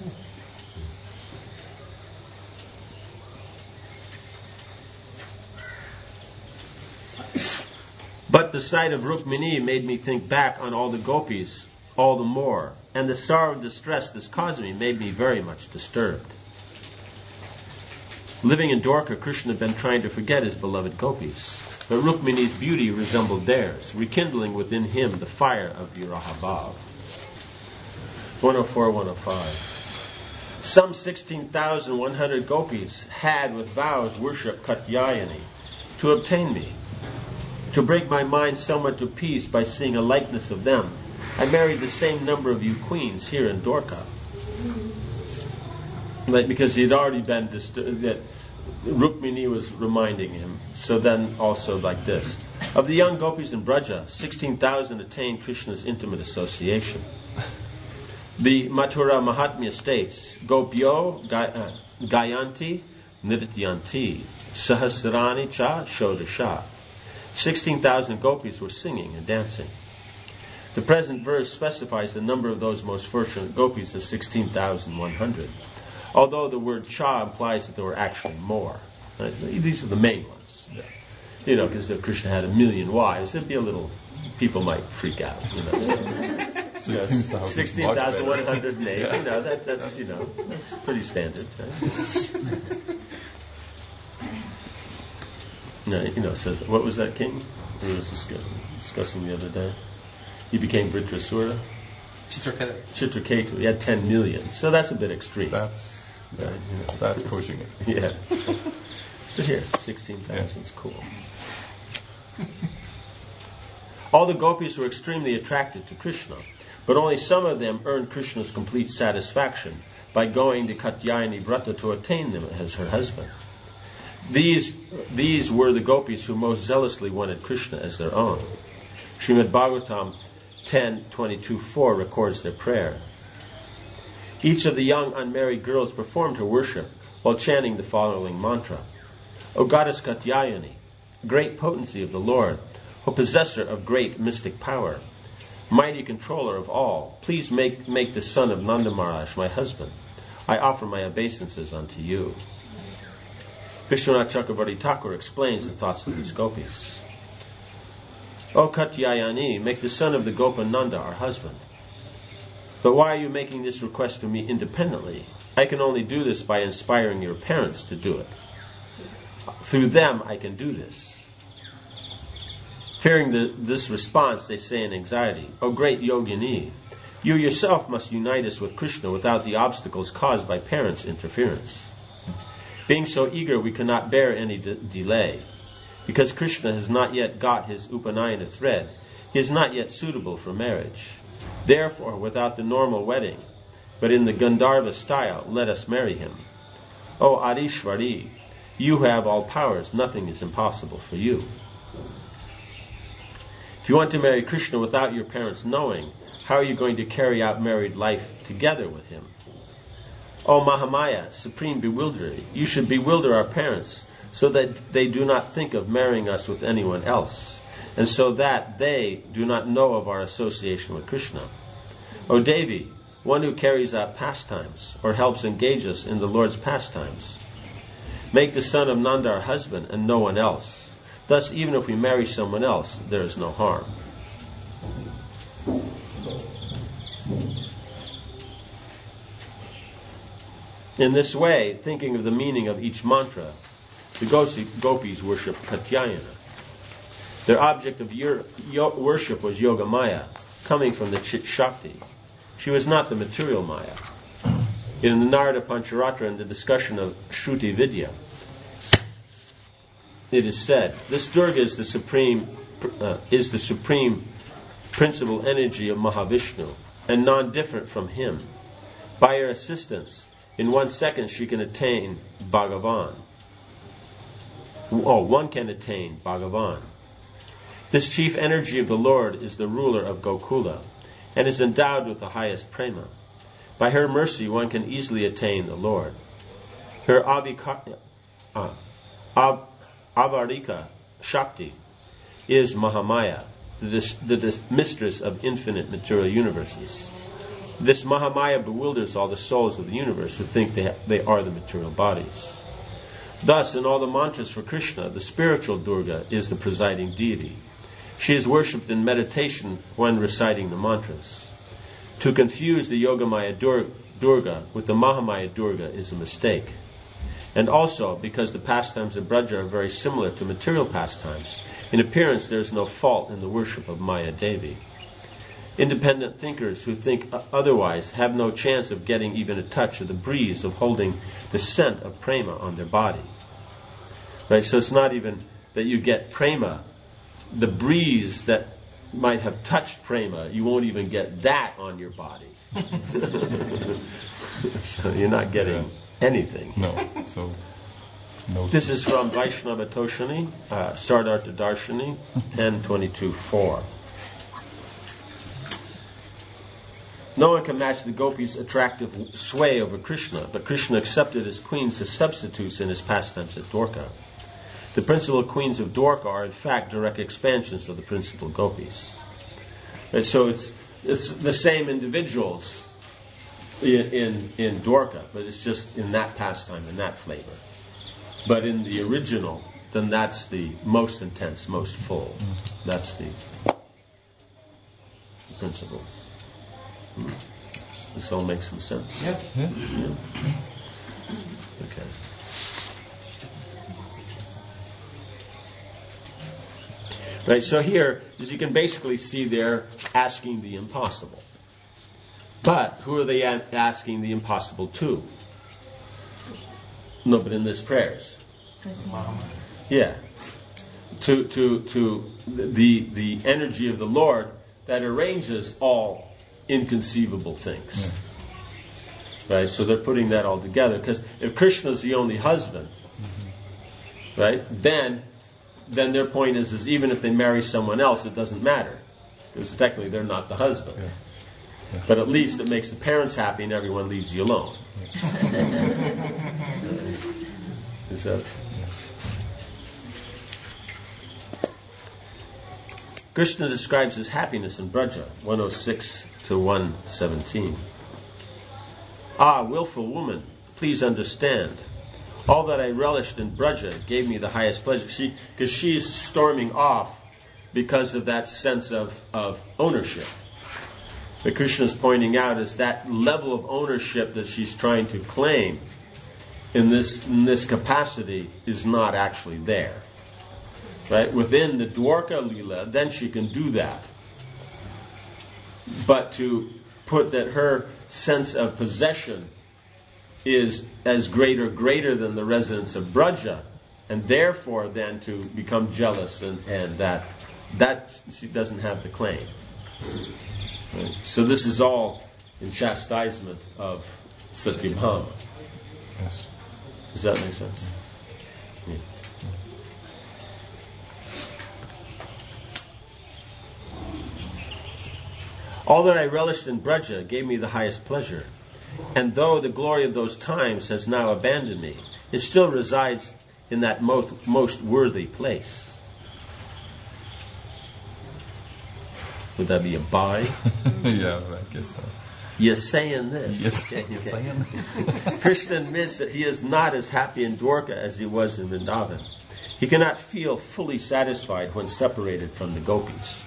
But the sight of Rukmini made me think back on all the gopis all the more, and the sorrow and distress this caused me made me very much disturbed. Living in Dwarka, Krishna had been trying to forget his beloved gopis, but Rukmini's beauty resembled theirs, rekindling within him the fire of Virahabhav. 104-105. Some 16,100 gopis had with vows worshipped Katyayani to obtain me. To bring my mind somewhat to peace by seeing a likeness of them, I married the same number of you queens here in Dwarka. Because he had already been disturbed, that Rukmini was reminding him. So then also like this. Of the young gopis in Braja, 16,000 attained Krishna's intimate association. The Mathura Mahatmya states, Gopyo Gayanti Nrityanti Sahasrani Cha Shodasha. 16,000 gopis were singing and dancing. The present verse specifies the number of those most fortunate gopis as 16,100, although the word cha implies that there were actually more. Right? These are the main ones. Because if Krishna had 1,000,000 wives, there'd be a little, people might freak out. So, 16,108, that's that's pretty standard. Right? Says, what was that king we were discussing the other day? He became Vritrasura. Chitraketu. He had 10 million. So that's a bit extreme. That's pushing it. Yeah. So here, 16,000 is cool. All the gopis were extremely attracted to Krishna, But only some of them earned Krishna's complete satisfaction by going to Katyayani Vrata to attain them as her husband. These were the gopis who most zealously wanted Krishna as their own. Srimad Bhagavatam 10:22-4 records their prayer. Each of the young unmarried girls performed her worship while chanting the following mantra. O goddess Katyayani, great potency of the Lord, O possessor of great mystic power, mighty controller of all, please make the son of Nanda Maharaj my husband. I offer my obeisances unto you. Vishwanath Chakravarti Thakur explains the thoughts of these gopis. O Katyayani, make the son of the Gopa Nanda our husband. But why are you making this request to me independently? I can only do this by inspiring your parents to do it. Through them I can do this. Fearing this response, they say in anxiety, O great Yogini, you yourself must unite us with Krishna without the obstacles caused by parents' interference. Being so eager, we cannot bear any delay. Because Krishna has not yet got his Upanayana thread, he is not yet suitable for marriage. Therefore, without the normal wedding, but in the Gandharva style, let us marry him. O Adishvari, you have all powers, nothing is impossible for you. If you want to marry Krishna without your parents knowing, how are you going to carry out married life together with him? O Mahamaya, supreme bewilderer, you should bewilder our parents so that they do not think of marrying us with anyone else, and so that they do not know of our association with Krishna. O Devi, one who carries out pastimes or helps engage us in the Lord's pastimes. Make the son of Nanda our husband and no one else. Thus, even if we marry someone else, there is no harm. In this way, thinking of the meaning of each mantra, the gopis worship Katyayana. Their object of worship was Yoga Maya, coming from the Chit Shakti. She was not the material Maya. In the Narada Pancharatra, in the discussion of Shruti Vidya, it is said, this Durga is the supreme principal energy of Mahavishnu, and non-different from him. By her assistance, in 1 second she can attain Bhagavan. One can attain Bhagavan. This chief energy of the Lord is the ruler of Gokula, and is endowed with the highest prema. By her mercy one can easily attain the Lord. Her Avarika Shakti is Mahamaya, the mistress of infinite material universes. This Mahamaya bewilders all the souls of the universe who think they are the material bodies. Thus, in all the mantras for Krishna, the spiritual Durga is the presiding deity. She is worshipped in meditation when reciting the mantras. To confuse the Yogamaya Durga with the Mahamaya Durga is a mistake. And also, because the pastimes of Braja are very similar to material pastimes, in appearance there is no fault in the worship of Maya Devi. Independent thinkers who think otherwise have no chance of getting even a touch of the breeze of holding the scent of prema on their body. Right? So it's not even that you get prema, the breeze that might have touched prema, you won't even get that on your body. So you're not getting anything. No. So no. This is from Vaishnava Toshani, Sardartha Darshani, 10:22-4. No one can match the gopis' attractive sway over Krishna, but Krishna accepted his queens as substitutes in his pastimes at Dwarka. The principal queens of Dwarka are in fact direct expansions of the principal gopis. And so it's the same individuals in Dwarka, but it's just in that pastime, in that flavor. But in the original, then that's the most intense, most full. That's the principle. This all makes some sense. Yeah. Okay. Right, so here, as you can basically see, they're asking the impossible. But who are they asking the impossible to? No, but in this prayers. Yeah. To the energy of the Lord that arranges all inconceivable things. Right? So they're putting that all together. Because if Krishna's the only husband, right, then their point is even if they marry someone else, it doesn't matter. Because technically they're not the husband. But at least it makes the parents happy and everyone leaves you alone. So, Krishna describes his happiness in Braja, 106 to 117. Ah, willful woman, please understand. All that I relished in Braja gave me the highest pleasure. Because she's storming off because of that sense of ownership. What Krishna is pointing out is that level of ownership that she's trying to claim in this capacity is not actually there. Right? Within the Dwarka Leela, then she can do that. But to put that her sense of possession is as greater than the residence of Braja, and therefore then to become jealous and that she doesn't have the claim. Right? So this is all in chastisement of Satyabhama. Yes. Does that make sense? Yeah. All that I relished in Braja gave me the highest pleasure, and though the glory of those times has now abandoned me, it still resides in that most worthy place. Would that be a buy? Yeah, I guess so. You're saying this. Yes, you're saying. Krishna admits that he is not as happy in Dwarka as he was in Vrindavan. He cannot feel fully satisfied when separated from the gopis.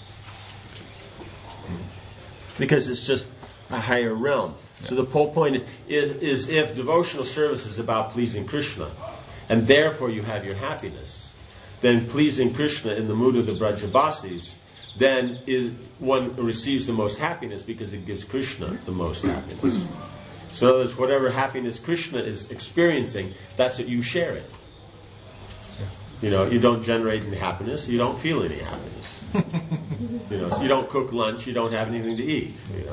Because it's just a higher realm. So the whole point is if devotional service is about pleasing Krishna, and therefore you have your happiness, then pleasing Krishna in the mood of the Brajabasis, then one receives the most happiness because it gives Krishna the most happiness. So in other words, whatever happiness Krishna is experiencing, that's what you share in. You know, you don't generate any happiness, you don't feel any happiness. So you don't cook lunch, you don't have anything to eat.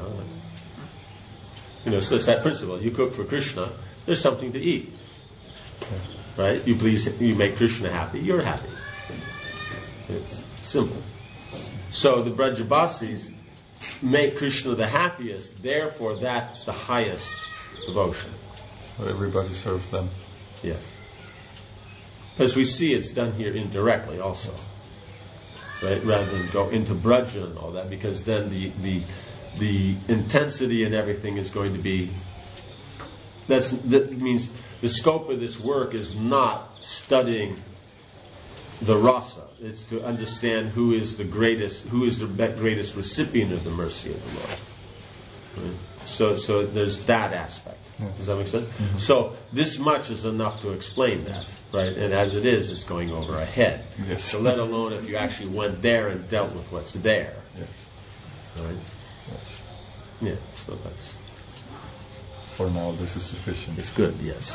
So it's that principle. You cook for Krishna, there's something to eat. Right? You make Krishna happy, you're happy. It's simple. So the Brajabasis make Krishna the happiest, therefore that's the highest devotion. So everybody serves them. Yes. As we see, it's done here indirectly also. Right? Rather than go into Braja and all that, because then the intensity and everything is going to be... That means the scope of this work is not studying the rasa. It's to understand who is the greatest recipient of the mercy of the Lord. Right? So there's that aspect. Yes. Does that make sense? Mm-hmm. So this much is enough to explain that, right? And as it is, it's going over our head. Yes. So let alone if you actually went there and dealt with what's there. Yes. Right? Yes. Yeah, so that's... For now, this is sufficient. It's good, yes.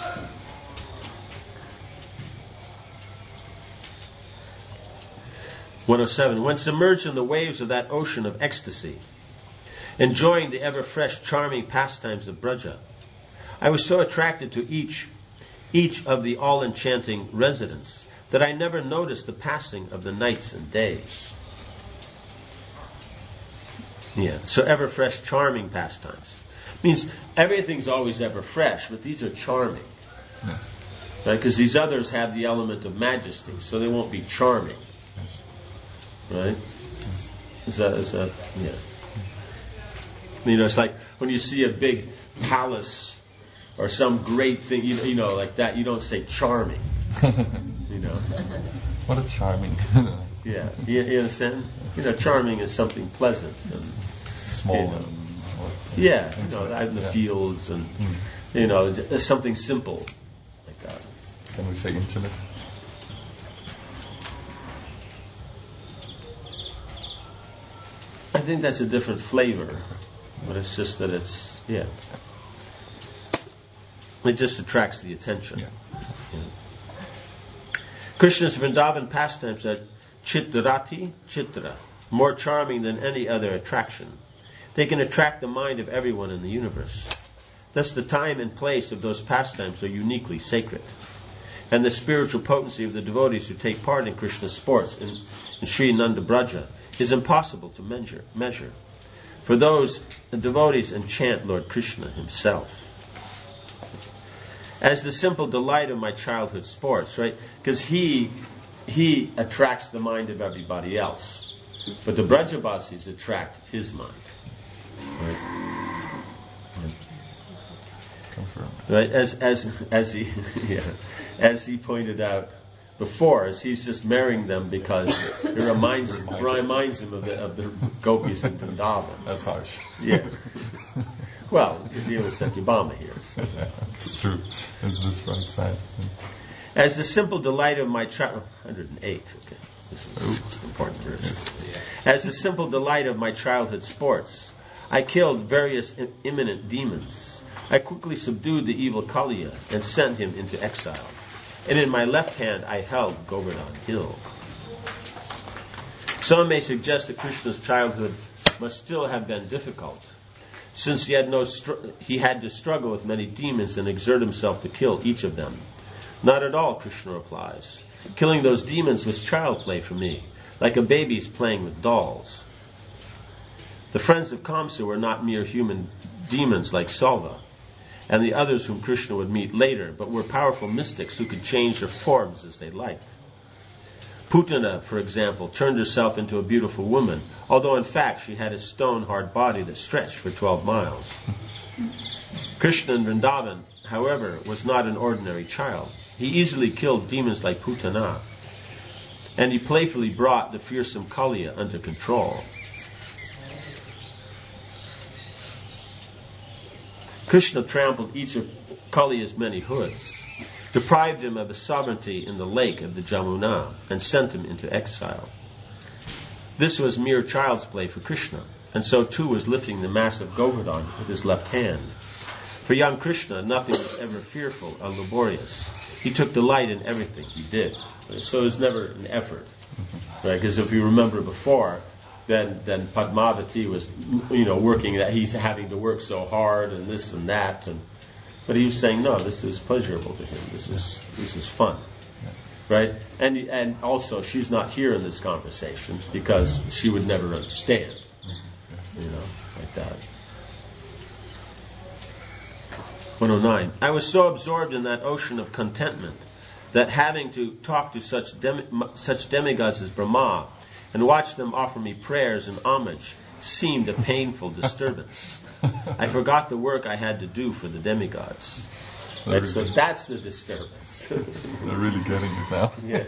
(107) When submerged in the waves of that ocean of ecstasy, enjoying the ever-fresh, charming pastimes of Braja, I was so attracted to each of the all-enchanting residents that I never noticed the passing of the nights and days. Yeah, so ever-fresh, charming pastimes. Means everything's always ever-fresh, but these are charming. Yes. Right? Because these others have the element of majesty, so they won't be charming. Yes. Right? Yes. Is that, yeah. It's like when you see a big palace or some great thing, like that, you don't say charming. What a charming. Yeah, you understand? Charming is something pleasant and small. Yeah, out in the fields and something simple like that. Can we say intimate? I think that's a different flavor, but it's just that it just attracts the attention. Yeah. Krishna's Vrindavan pastimes are Chitrati Chitra, more charming than any other attraction. They can attract the mind of everyone in the universe. Thus the time and place of those pastimes are uniquely sacred. And the spiritual potency of the devotees who take part in Krishna's sports in Sri Nanda Braja is impossible to measure. For those, the devotees enchant Lord Krishna himself. As the simple delight of my childhood sports, right? Because he attracts the mind of everybody else. But the Brajabasis attract his mind. Right? As he pointed out before, as he's just marrying them because it reminds him of the gopis in Vrindavan. That's harsh. Yeah. Well, you're dealing with Satyabhama here. So. Yeah, it's true. It's this right side. As the simple delight of my child... 108. Okay. This is important verse. As the simple delight of my childhood sports, I killed various imminent demons. I quickly subdued the evil Kaliya and sent him into exile. And in my left hand I held Govardhan Hill. Some may suggest that Krishna's childhood must still have been difficult, since he had to struggle with many demons and exert himself to kill each of them. Not at all, Krishna replies. Killing those demons was child play for me, like a baby's playing with dolls. The friends of Kamsa were not mere human demons like Salva and the others whom Krishna would meet later, but were powerful mystics who could change their forms as they liked. Putana, for example, turned herself into a beautiful woman, although in fact she had a stone-hard body that stretched for 12 miles. Krishna in Vrindavan, however, was not an ordinary child. He easily killed demons like Putana, and he playfully brought the fearsome Kaliya under control. Krishna trampled each of Kaliya's many hoods, deprived him of his sovereignty in the lake of the Jamuna, and sent him into exile. This was mere child's play for Krishna, and so too was lifting the massive Govardhan with his left hand. For young Krishna, nothing was ever fearful or laborious. He took delight in everything he did. So it was never an effort. Right? Because if you remember before, then Padmavati was, working that he's having to work so hard and this and that, but he was saying, no, this is pleasurable to him. This is fun, right? And also, she's not here in this conversation because she would never understand, like that. 109. I was so absorbed in that ocean of contentment that having to talk to such demigods as Brahma and watch them offer me prayers and homage seemed a painful disturbance. I forgot the work I had to do for the demigods. Right? So that's the disturbance. They're really getting it now. Yeah.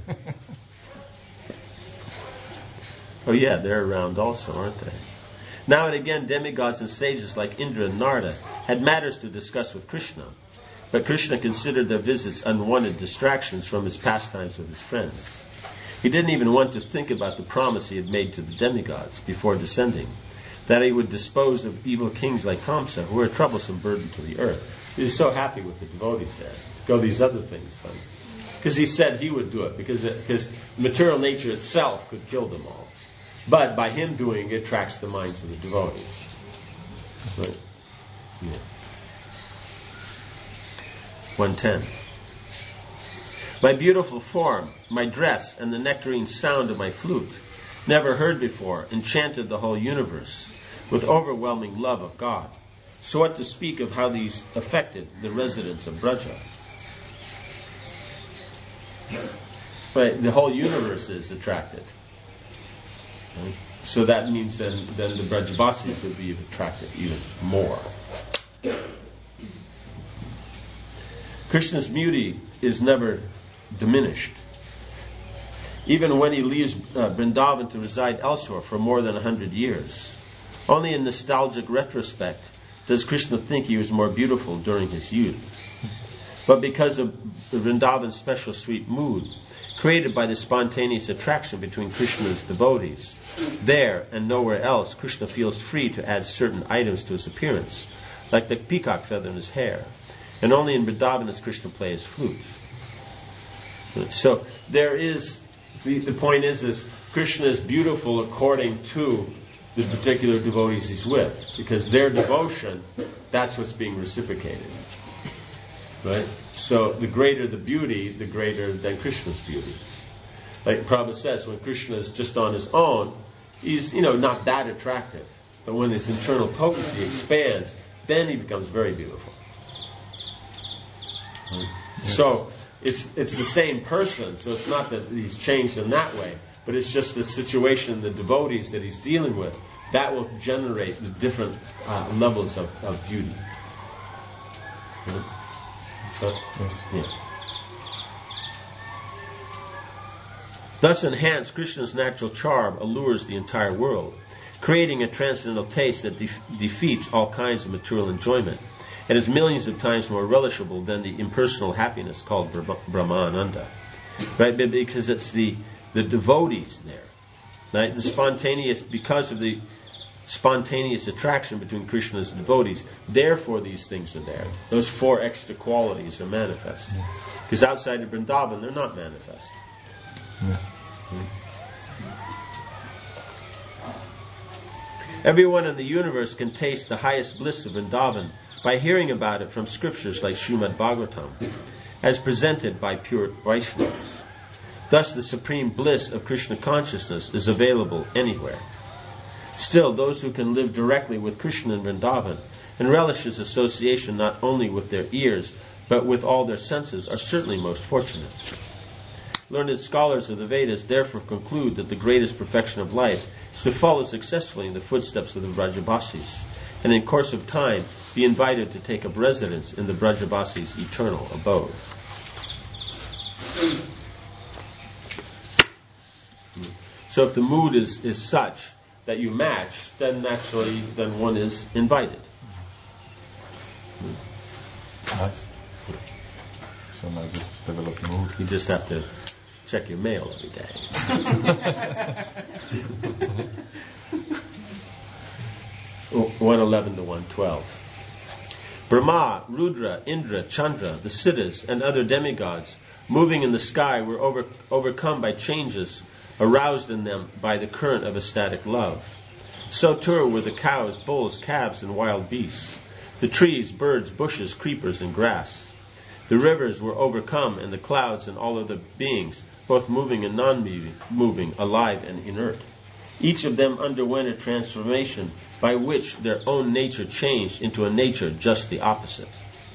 Oh yeah, they're around also, aren't they? Now and again, demigods and sages like Indra and Narada had matters to discuss with Krishna, but Krishna considered their visits unwanted distractions from his pastimes with his friends. He didn't even want to think about the promise he had made to the demigods before descending, that he would dispose of evil kings like Kamsa, who were a troublesome burden to the earth. He was so happy with the devotees there, to go these other things then. Because he said he would do it, because material nature itself could kill them all. But by him doing it, attracts the minds of the devotees. Right. Yeah. 110. My beautiful form, my dress, and the nectarine sound of my flute, never heard before, enchanted the whole universe with overwhelming love of God. So what to speak of how these affected the residents of Braja? Right, the whole universe is attracted. Right? So that means then the Brajavasis would be attracted even more. Krishna's beauty is never diminished. Even when he leaves Vrindavan to reside elsewhere for more than 100 years. Only in nostalgic retrospect does Krishna think he was more beautiful during his youth. But because of Vrindavan's special sweet mood, created by the spontaneous attraction between Krishna's devotees, there and nowhere else, Krishna feels free to add certain items to his appearance, like the peacock feather in his hair. And only in Vrindavan does Krishna play his flute. So there is, the point is Krishna is beautiful according to the particular devotees he's with, because their devotion, that's what's being reciprocated. Right? So the greater the beauty, the greater than Krishna's beauty. Like Prabhupada says, when Krishna is just on his own, he's, not that attractive. But when his internal potency expands, then he becomes very beautiful. Right? So it's the same person, so it's not that he's changed in that way, but it's just the situation, the devotees that he's dealing with, that will generate the different levels of beauty. Right? So, Yes. yeah. Thus enhanced, Krishna's natural charm allures the entire world, creating a transcendental taste that defeats all kinds of material enjoyment, and is millions of times more relishable than the impersonal happiness called Brahmananda. Right? Because it's the devotees there. Right? Because of the spontaneous attraction between Krishna's devotees, therefore these things are there. Those 4 extra qualities are manifest. Because outside of Vrindavan, they're not manifest. Yes. Everyone in the universe can taste the highest bliss of Vrindavan by hearing about it from scriptures like Srimad Bhagavatam, as presented by pure Vaishnavas. Thus the supreme bliss of Krishna consciousness is available anywhere. Still, those who can live directly with Krishna in Vrindavan and relish his association not only with their ears, but with all their senses, are certainly most fortunate. Learned scholars of the Vedas therefore conclude that the greatest perfection of life is to follow successfully in the footsteps of the Brajabasis, and in course of time be invited to take up residence in the Brajabasis' eternal abode. So if the mood is such that you match, then naturally then one is invited. Nice. So now just develop mood. You just have to check your mail every day. 111 to 112. Brahma, Rudra, Indra, Chandra, the Siddhas, and other demigods moving in the sky were overcome by changes aroused in them by the current of ecstatic love. So too were the cows, bulls, calves, and wild beasts, the trees, birds, bushes, creepers, and grass. The rivers were overcome, and the clouds and all other beings, both moving and non-moving, alive and inert. Each of them underwent a transformation by which their own nature changed into a nature just the opposite.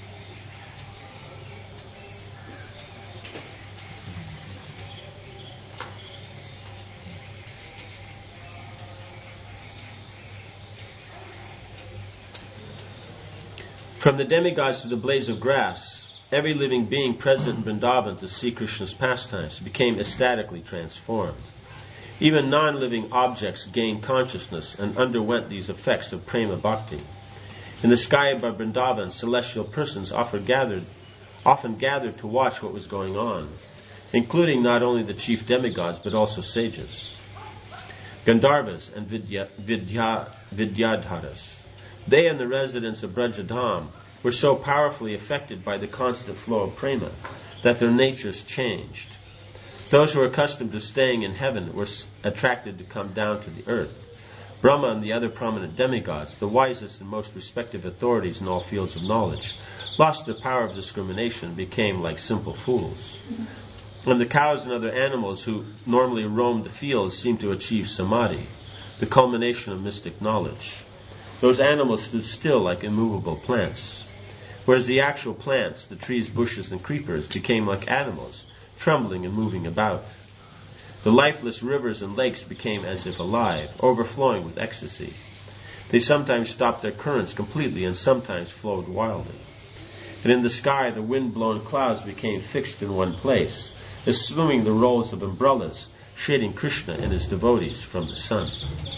From the demigods to the blades of grass, every living being present in Vrindavan to see Krishna's pastimes became ecstatically transformed. Even non-living objects gained consciousness and underwent these effects of prema bhakti. In the sky above Vrindavan, celestial persons often gathered to watch what was going on, including not only the chief demigods but also sages, Gandharvas and Vidyadharas. They and the residents of Brajadham were so powerfully affected by the constant flow of prema that their natures changed. Those who were accustomed to staying in heaven were attracted to come down to the earth. Brahma and the other prominent demigods, the wisest and most respected authorities in all fields of knowledge, lost their power of discrimination and became like simple fools. And the cows and other animals who normally roamed the fields seemed to achieve samadhi, the culmination of mystic knowledge. Those animals stood still like immovable plants, whereas the actual plants, the trees, bushes, and creepers, became like animals, trembling and moving about. The lifeless rivers and lakes became as if alive, overflowing with ecstasy. They sometimes stopped their currents completely and sometimes flowed wildly. And in the sky the wind-blown clouds became fixed in one place, assuming the roles of umbrellas, shading Krishna and his devotees from the sun.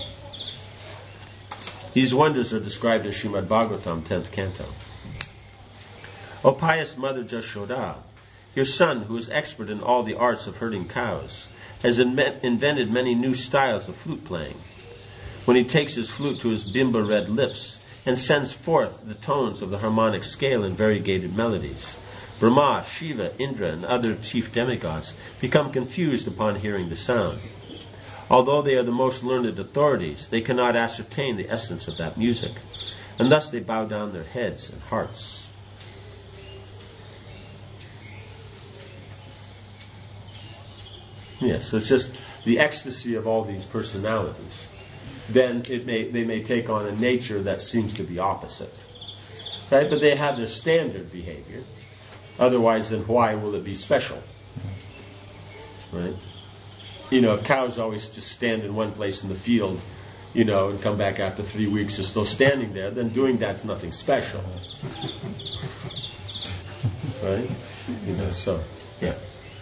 These wonders are described in Srimad Bhagavatam, 10th canto. O pious Mother Jashoda, your son, who is expert in all the arts of herding cows, has invented many new styles of flute playing. When he takes his flute to his bimba-red lips and sends forth the tones of the harmonic scale in variegated melodies, Brahma, Shiva, Indra, and other chief demigods become confused upon hearing the sound. Although they are the most learned authorities, they cannot ascertain the essence of that music, and thus they bow down their heads and hearts. Yes, so it's just the ecstasy of all these personalities. Then they may take on a nature that seems to be opposite. Right? But they have their standard behavior. Otherwise, then why will it be special? Right? If cows always just stand in one place in the field, and come back after 3 weeks, they're still standing there, then doing that's nothing special. Right? So, yeah.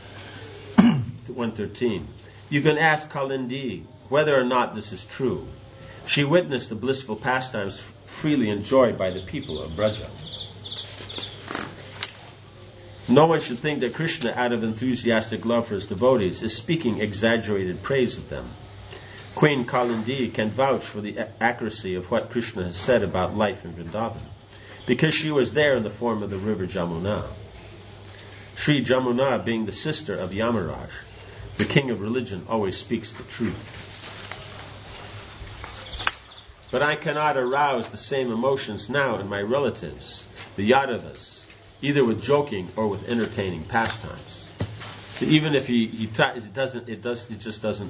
113. You can ask Kalindi whether or not this is true. She witnessed the blissful pastimes freely enjoyed by the people of Braja. No one should think that Krishna, out of enthusiastic love for his devotees, is speaking exaggerated praise of them. Queen Kalindi can vouch for the accuracy of what Krishna has said about life in Vrindavan, because she was there in the form of the river Jamuna. Sri Jamuna, being the sister of Yamaraj, the king of religion, always speaks the truth. But I cannot arouse the same emotions now in my relatives, the Yadavas, either with joking or with entertaining pastimes. So even if he tries, it just doesn't.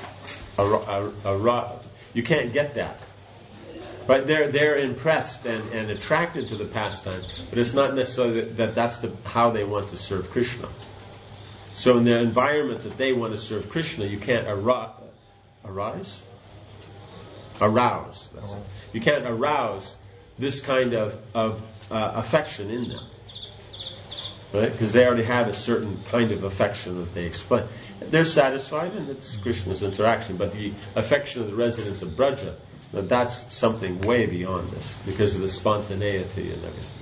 You can't get that. But they're impressed and attracted to the pastime, but it's not necessarily that's how they want to serve Krishna. So in the environment that they want to serve Krishna, you can't arouse. That's it. You can't arouse this kind of affection in them, right? Because they already have a certain kind of affection that they explain. They're satisfied, and it's Krishna's interaction. But the affection of the residents of Braja, that's something way beyond this, because of the spontaneity and everything.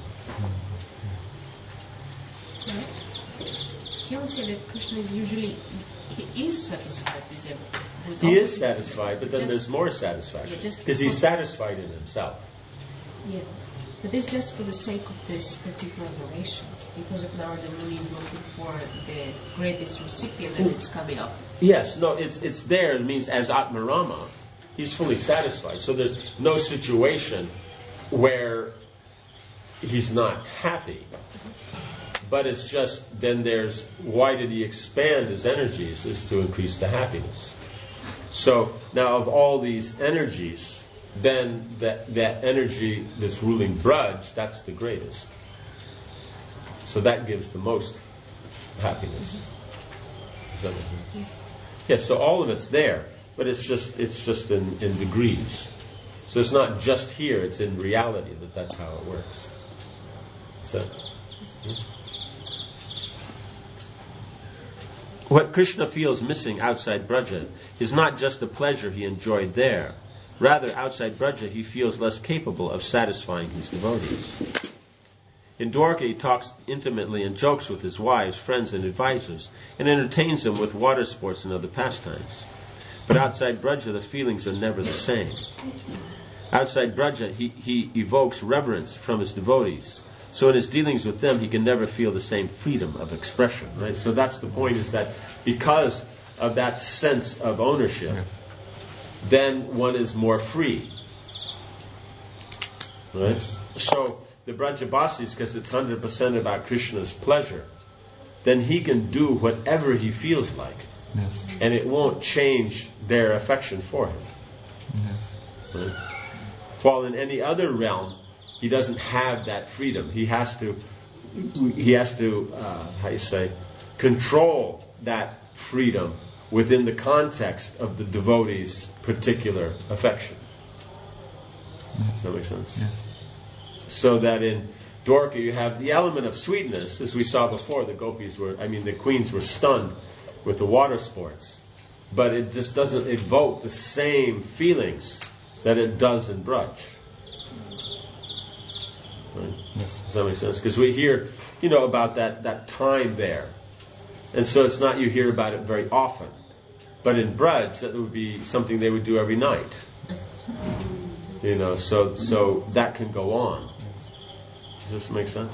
Can we say that Krishna is usually he is satisfied with everything? He is satisfied, but then there's more satisfaction, because he's satisfied in himself. Yeah, but it's just for the sake of this particular narration, because of Narada Muni is looking for the greatest recipient and it's coming up. Yes, no, it's there. It means as Atmarama, he's fully satisfied. So there's no situation where he's not happy. But it's just, then there's, why did he expand his energies? Is to increase the happiness. So now of all these energies, then that energy that's ruling Braj, that's the greatest. So that gives the most happiness. Does that make sense? Yeah, so all of it's there, but it's just in degrees. So it's not just here, it's in reality that's how it works. So, what Krishna feels missing outside Braja is not just the pleasure he enjoyed there. Rather, outside Braja, he feels less capable of satisfying his devotees. In Dwarka, he talks intimately and jokes with his wives, friends, and advisors, and entertains them with water sports and other pastimes. But outside Braja, the feelings are never the same. Outside Braja, he evokes reverence from his devotees. So in his dealings with them, he can never feel the same freedom of expression. Right? So that's the point, is that because of that sense of ownership, then one is more free. Right? So the Brajabasis, because it's 100% about Krishna's pleasure, then he can do whatever he feels like. Yes. And it won't change their affection for him. Yes. Right? While in any other realm, he doesn't have that freedom. He has to control that freedom within the context of the devotee's particular affection. Yes. Does that make sense? Yes. So that in Dwarka you have the element of sweetness, as we saw before. The queens were stunned with the water sports, but it just doesn't evoke the same feelings that it does in Braj. Right? Yes. Does that make sense? Because we hear, about that time there. And so it's not you hear about it very often. But in Braj, that would be something they would do every night. So that can go on. Does this make sense?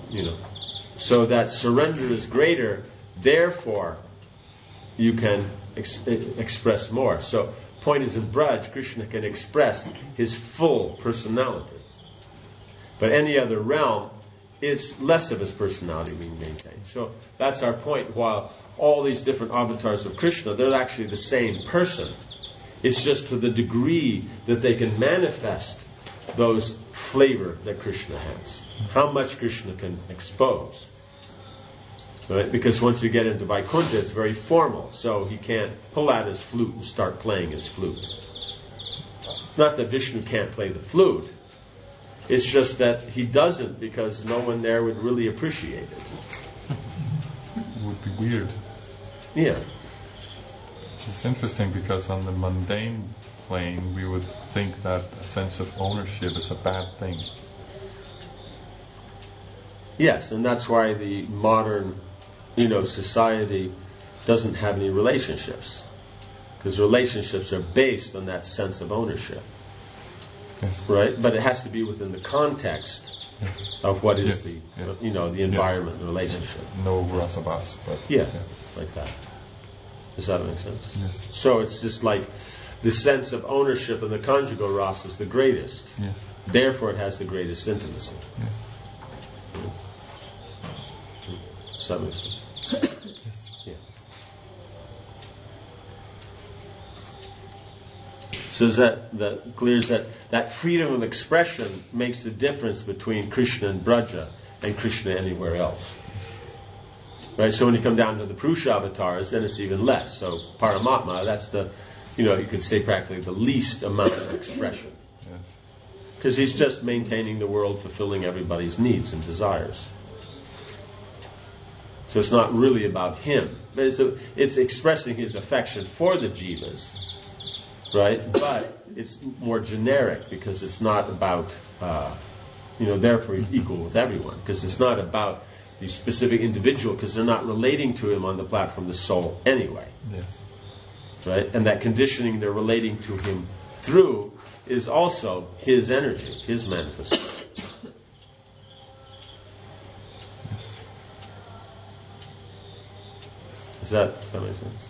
So that surrender is greater, therefore you can express more. So, point is, in Braj, Krishna can express his full personality. But any other realm, it's less of his personality being maintained. So that's our point. While all these different avatars of Krishna, they're actually the same person. It's just to the degree that they can manifest those flavor that Krishna has. How much Krishna can expose. Right? Because once you get into Vaikuntha, it's very formal. So he can't pull out his flute and start playing his flute. It's not that Vishnu can't play the flute. It's just that he doesn't because no one there would really appreciate it. It would be weird. Yeah. It's interesting because on the mundane plane we would think that a sense of ownership is a bad thing. Yes, and that's why the modern, society doesn't have any relationships. Because relationships are based on that sense of ownership. Yes. Right? But it has to be within the context of what is the environment and relationship. No rasabas, but like that. Does that make sense? Yes. So it's just like the sense of ownership in the conjugal rasa is the greatest. Yes. Therefore it has the greatest intimacy. Yes. Does that make sense? Yes. Yeah. So that clears that freedom of expression makes the difference between Krishna and Braja and Krishna anywhere else. Right? So when you come down to the Purusha avatars, then it's even less. So Paramatma, that's the, you could say practically the least amount of expression. Yes. Because he's just maintaining the world, fulfilling everybody's needs and desires. So it's not really about him. But it's expressing his affection for the jivas. Right? But it's more generic because it's not about, therefore he's equal with everyone. Because it's not about the specific individual, because they're not relating to him on the platform of the soul anyway. Yes. Right? And that conditioning they're relating to him through is also his energy, his manifestation. Yes. Does that make sense?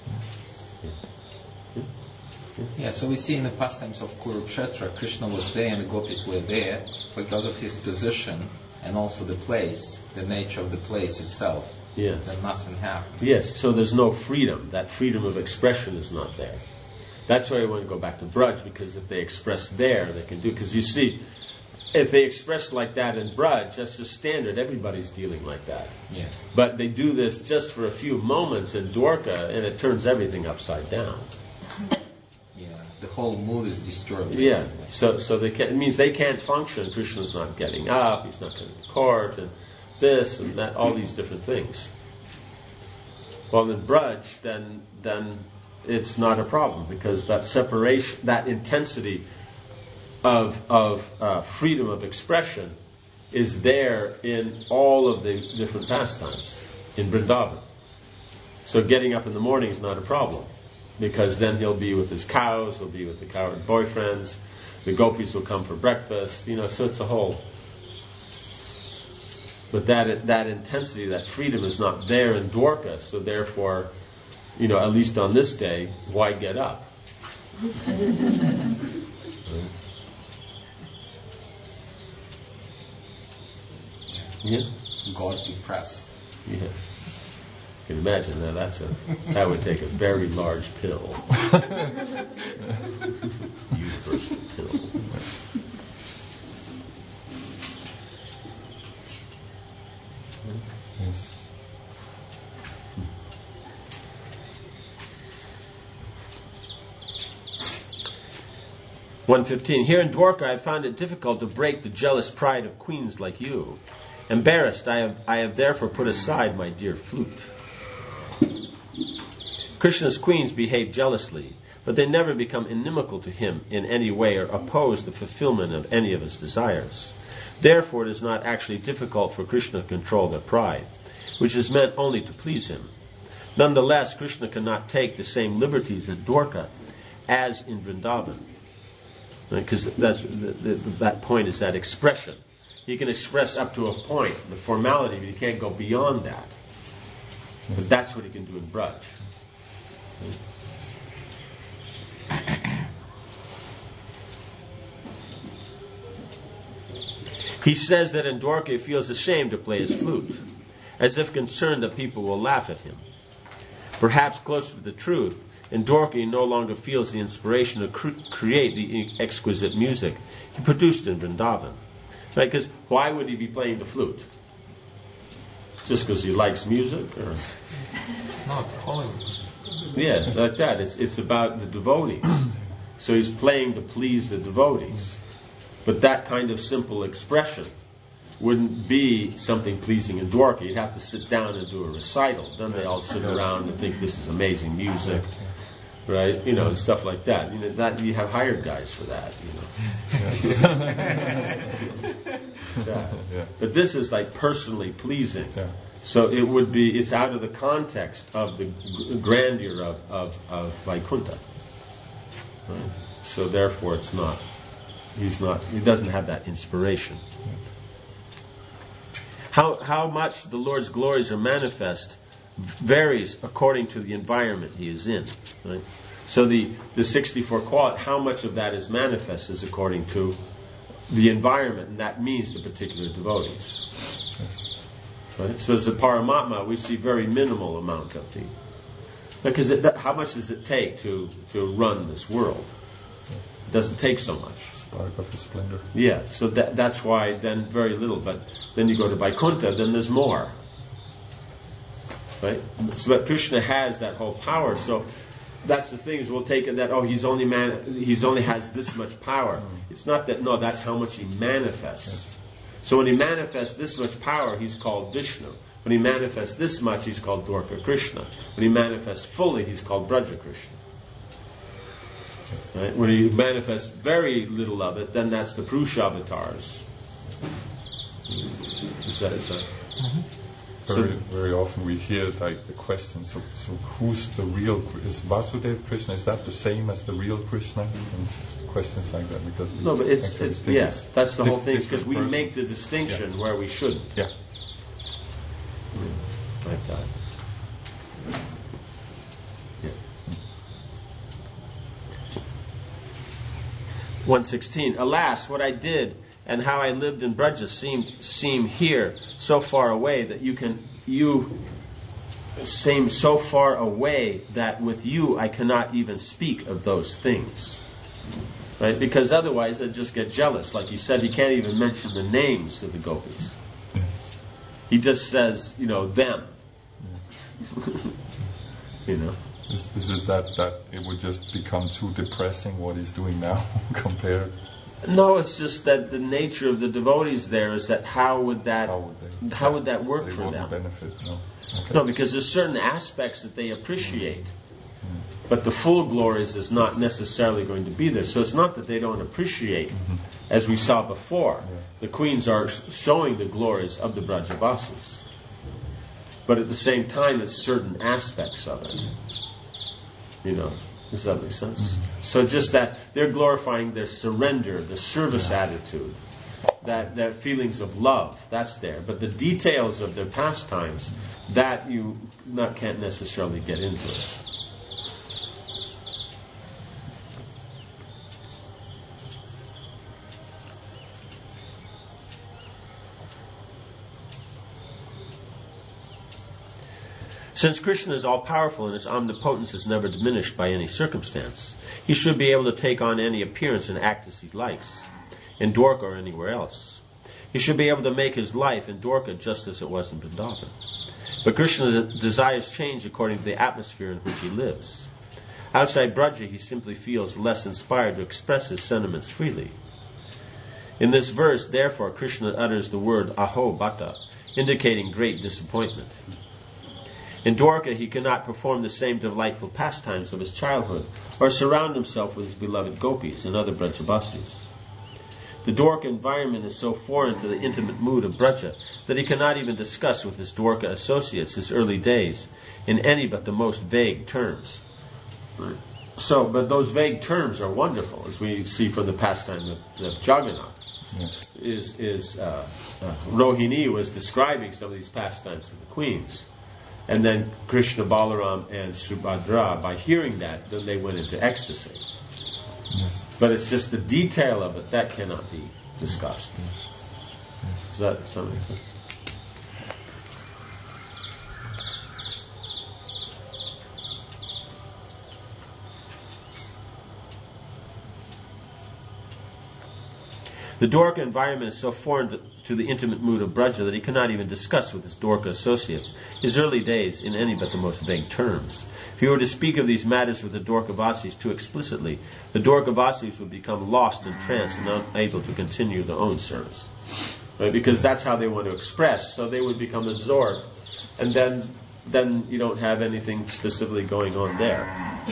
Yeah, so we see in the pastimes of Kurukshetra, Krishna was there and the gopis were there because of his position and also the place, the nature of the place itself. Yes. That mustn't happen. Yes, so there's no freedom. That freedom of expression is not there. That's why I want to go back to Braj, because if they express there, they can do. Because you see, if they express like that in Braj, that's just standard. Everybody's dealing like that. Yeah. But they do this just for a few moments in Dwarka, and it turns everything upside down. Yeah, the whole mood is disturbed. Yeah, basically. so they can't, it means they can't function. Krishna's not getting up, he's not coming to court, and this and that, all these different things. Well, in Braj, then it's not a problem, because that separation, that intensity of freedom of expression is there in all of the different pastimes in Vrindavan. So getting up in the morning is not a problem, because then he'll be with his cows, he'll be with the cowherd boyfriends, the gopis will come for breakfast, so it's a whole. But that intensity, that freedom is not there in Dwarka, so therefore, at least on this day, why get up? Yeah. God depressed. Yes. You can imagine that would take a very large pill. Universal pill. Yes. (115) Here in Dwarka I found it difficult to break the jealous pride of queens like you. Embarrassed, I have therefore put aside my dear flute. Krishna's queens behave jealously, but they never become inimical to him in any way or oppose the fulfillment of any of his desires. Therefore, it is not actually difficult for Krishna to control their pride, which is meant only to please him. Nonetheless, Krishna cannot take the same liberties in Dwarka as in Vrindavan, because that point is that expression. He can express up to a point, the formality, but he can't go beyond that. But that's what he can do in Braj. He says that in Dwarka he feels ashamed to play his flute, as if concerned that people will laugh at him. Perhaps closer to the truth, in Dwarka he no longer feels the inspiration to create the exquisite music he produced in Vrindavan. Right? Because why would he be playing the flute? Just because he likes music? Or? Not calling. Yeah, like that. It's about the devotees. So he's playing to please the devotees. But that kind of simple expression wouldn't be something pleasing in Dwarka. You'd have to sit down and do a recital. Then they all sit around and think this is amazing music, right? And stuff like that. That you have hired guys for that. Yeah. But this is like personally pleasing. Yeah. So it's out of the context of the grandeur of Vaikuntha. Right? So therefore he doesn't have that inspiration. How much the Lord's glories are manifest varies according to the environment he is in. Right? So the 64 qualities, how much of that is manifest is according to the environment, and that means the particular devotees. Yes. Right? So as a Paramatma, we see very minimal amount of the... Because how much does it take to run this world? It doesn't take so much. Spark of his splendor. Yeah, so that's why then very little. But then you go to Vaikuntha, then there's more. Right? So but Krishna has that whole power. So that's the thing, is we'll take it that he's only has this much power. It's not that, no, that's how much he manifests. Yes. So when he manifests this much power, he's called Vishnu. When he manifests this much, he's called Dwarka Krishna. When he manifests fully, he's called Braja Krishna. Right? When he manifests very little of it, then that's the Purusha avatars. Is that? Mm-hmm. Very often we hear like the question, so who's the real, is Vasudeva Krishna, is that the same as the real Krishna? And questions like that, because no, but it's yes, that's the whole thing, because we make the distinction where we shouldn't. Yeah. Like that. Yeah. 116. Alas, what I did and how I lived in Braja seem here so far away that you seem so far away that with you I cannot even speak of those things. Right? Because otherwise they'd just get jealous. Like he said, he can't even mention the names of the gopis. Yes. He just says, them. Yeah. Is it that it would just become too depressing what he's doing now compared? No, it's just that the nature of the devotees there is that how would that work they for won't them? Benefit, no. Okay. No, because there's certain aspects that they appreciate, but the full glories is not necessarily going to be there. So it's not that they don't appreciate, as we saw before. Yeah. The queens are showing the glories of the Brajavasis, but at the same time, it's certain aspects of it. Does that make sense? Mm-hmm. So just that they're glorifying their surrender, the service attitude, that their feelings of love, that's there. But the details of their pastimes, that you can't necessarily get into it. Since Krishna is all-powerful and his omnipotence is never diminished by any circumstance, he should be able to take on any appearance and act as he likes, in Dwarka or anywhere else. He should be able to make his life in Dwarka just as it was in Vrindavan. But Krishna's desires change according to the atmosphere in which he lives. Outside Braja, he simply feels less inspired to express his sentiments freely. In this verse, therefore, Krishna utters the word aho bhata, indicating great disappointment. In Dwarka, he cannot perform the same delightful pastimes of his childhood, or surround himself with his beloved gopis and other Brajavasis. The Dwarka environment is so foreign to the intimate mood of Braja that he cannot even discuss with his Dwarka associates his early days in any but the most vague terms. Right. But those vague terms are wonderful, as we see from the pastime of Jagannath. Yes. Rohini was describing some of these pastimes to the queens. And then Krishna, Balaram, and Subhadra, by hearing that, then they went into ecstasy. Yes. But it's just the detail of it that cannot be discussed. Yes. Does that make sense? The Dwarka environment is so foreign to the intimate mood of Braja that he cannot even discuss with his Dwarka associates his early days in any but the most vague terms. If he were to speak of these matters with the Dwarkavasis too explicitly, the Dwarkavasis would become lost in trance and unable to continue their own service. Right? Because that's how they want to express, so they would become absorbed, and then you don't have anything specifically going on there.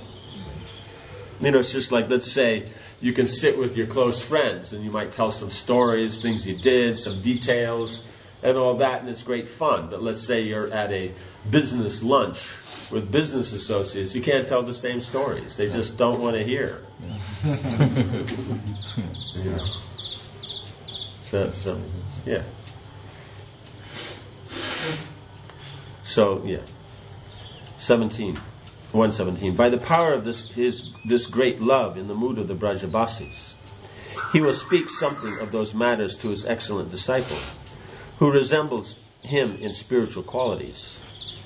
It's just like, let's say, you can sit with your close friends and you might tell some stories, things you did, some details, and all that, and it's great fun. But let's say you're at a business lunch with business associates, you can't tell the same stories. They just don't want to hear. So, yeah. So, yeah. 117. By the power of this great love in the mood of the Brajavasis, he will speak something of those matters to his excellent disciple, who resembles him in spiritual qualities,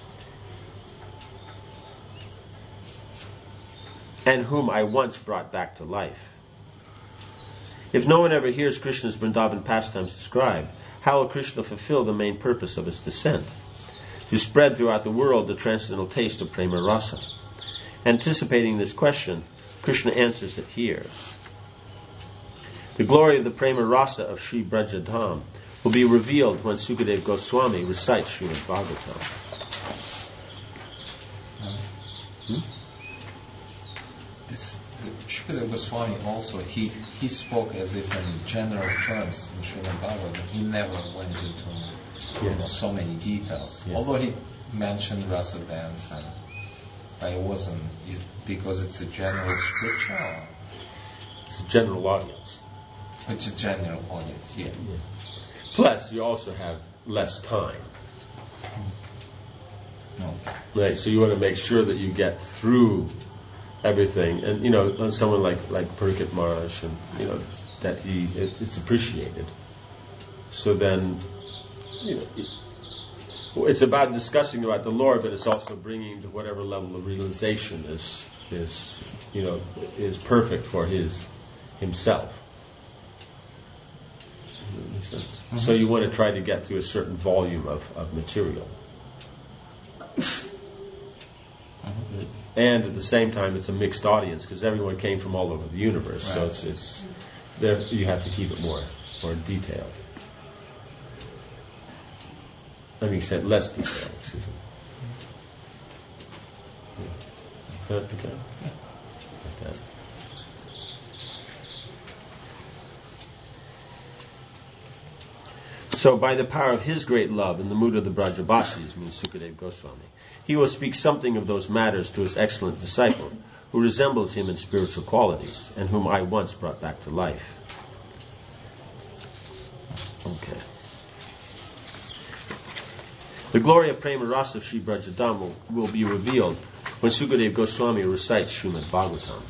and whom I once brought back to life. If no one ever hears Krishna's Vrindavan pastimes described, how will Krishna fulfill the main purpose of his descent? To spread throughout the world the transcendental taste of Prema Rasa. Anticipating this question, Krishna answers it here. The glory of the Prema Rasa of Sri Brajadham will be revealed when Sukadeva Goswami recites Srimad Bhagavatam. Sukadeva Goswami also, he spoke as if in general terms in Srimad Bhagavatam. He never went into so many details. Yes. Although he mentioned rasa dance, but it wasn't, because it's a general scripture. It's a general audience. It's a general audience, yeah. Plus, you also have less time. No. Right, so you want to make sure that you get through everything, and someone like Parikshit Maharaj, and that it's appreciated. So then, it's about discussing about the Lord, but it's also bringing to whatever level of realization is perfect for himself. Does that make sense? Mm-hmm. So you want to try to get through a certain volume of material. Mm-hmm. And at the same time, it's a mixed audience because everyone came from all over the universe. Right. So it's there. You have to keep it more detailed. Said less detailed. Excuse me. Yeah. Okay. Like that. So, by the power of his great love in the mood of the Brajavasis, means Sukadeva Goswami, he will speak something of those matters to his excellent disciple, who resembles him in spiritual qualities, and whom I once brought back to life. Okay. The glory of Prema Rasa of Sri Brajadam will be revealed when Sukadeva Goswami recites Srimad Bhagavatam.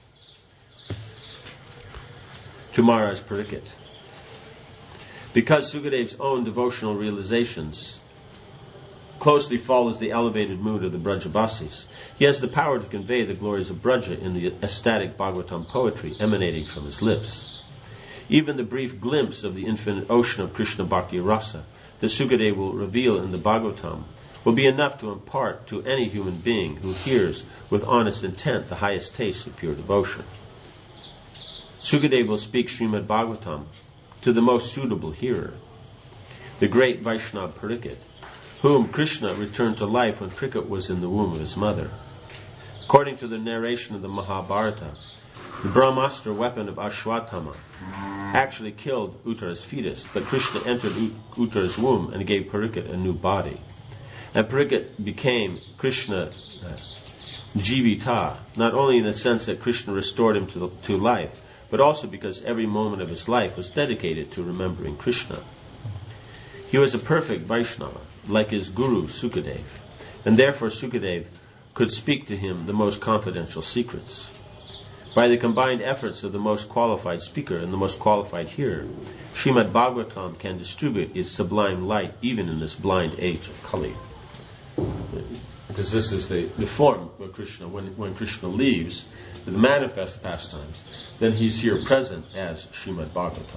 To Maharaj Parikshit. Because Sukadeva's own devotional realizations closely follows the elevated mood of the Brajavasis, he has the power to convey the glories of Braja in the ecstatic Bhagavatam poetry emanating from his lips. Even the brief glimpse of the infinite ocean of Krishna Bhakti Rasa that Sukadeva will reveal in the Bhagavatam will be enough to impart to any human being who hears with honest intent the highest taste of pure devotion. Sukadeva will speak Srimad Bhagavatam to the most suitable hearer, the great Vaishnava Parikshit, whom Krishna returned to life when Parikshit was in the womb of his mother. According to the narration of the Mahabharata, the Brahmastra weapon of Ashwatthama actually killed Uttara's fetus, but Krishna entered Uttara's womb and gave Parikshit a new body. And Parikshit became Krishna Jivita, not only in the sense that Krishna restored him to life, but also because every moment of his life was dedicated to remembering Krishna. He was a perfect Vaishnava, like his guru Sukadeva, and therefore Sukadeva could speak to him the most confidential secrets. By the combined efforts of the most qualified speaker and the most qualified hearer, Srimad Bhagavatam can distribute its sublime light even in this blind age of Kali. Because this is the form of Krishna. When Krishna leaves the manifest pastimes, then he's here present as Srimad Bhagavatam.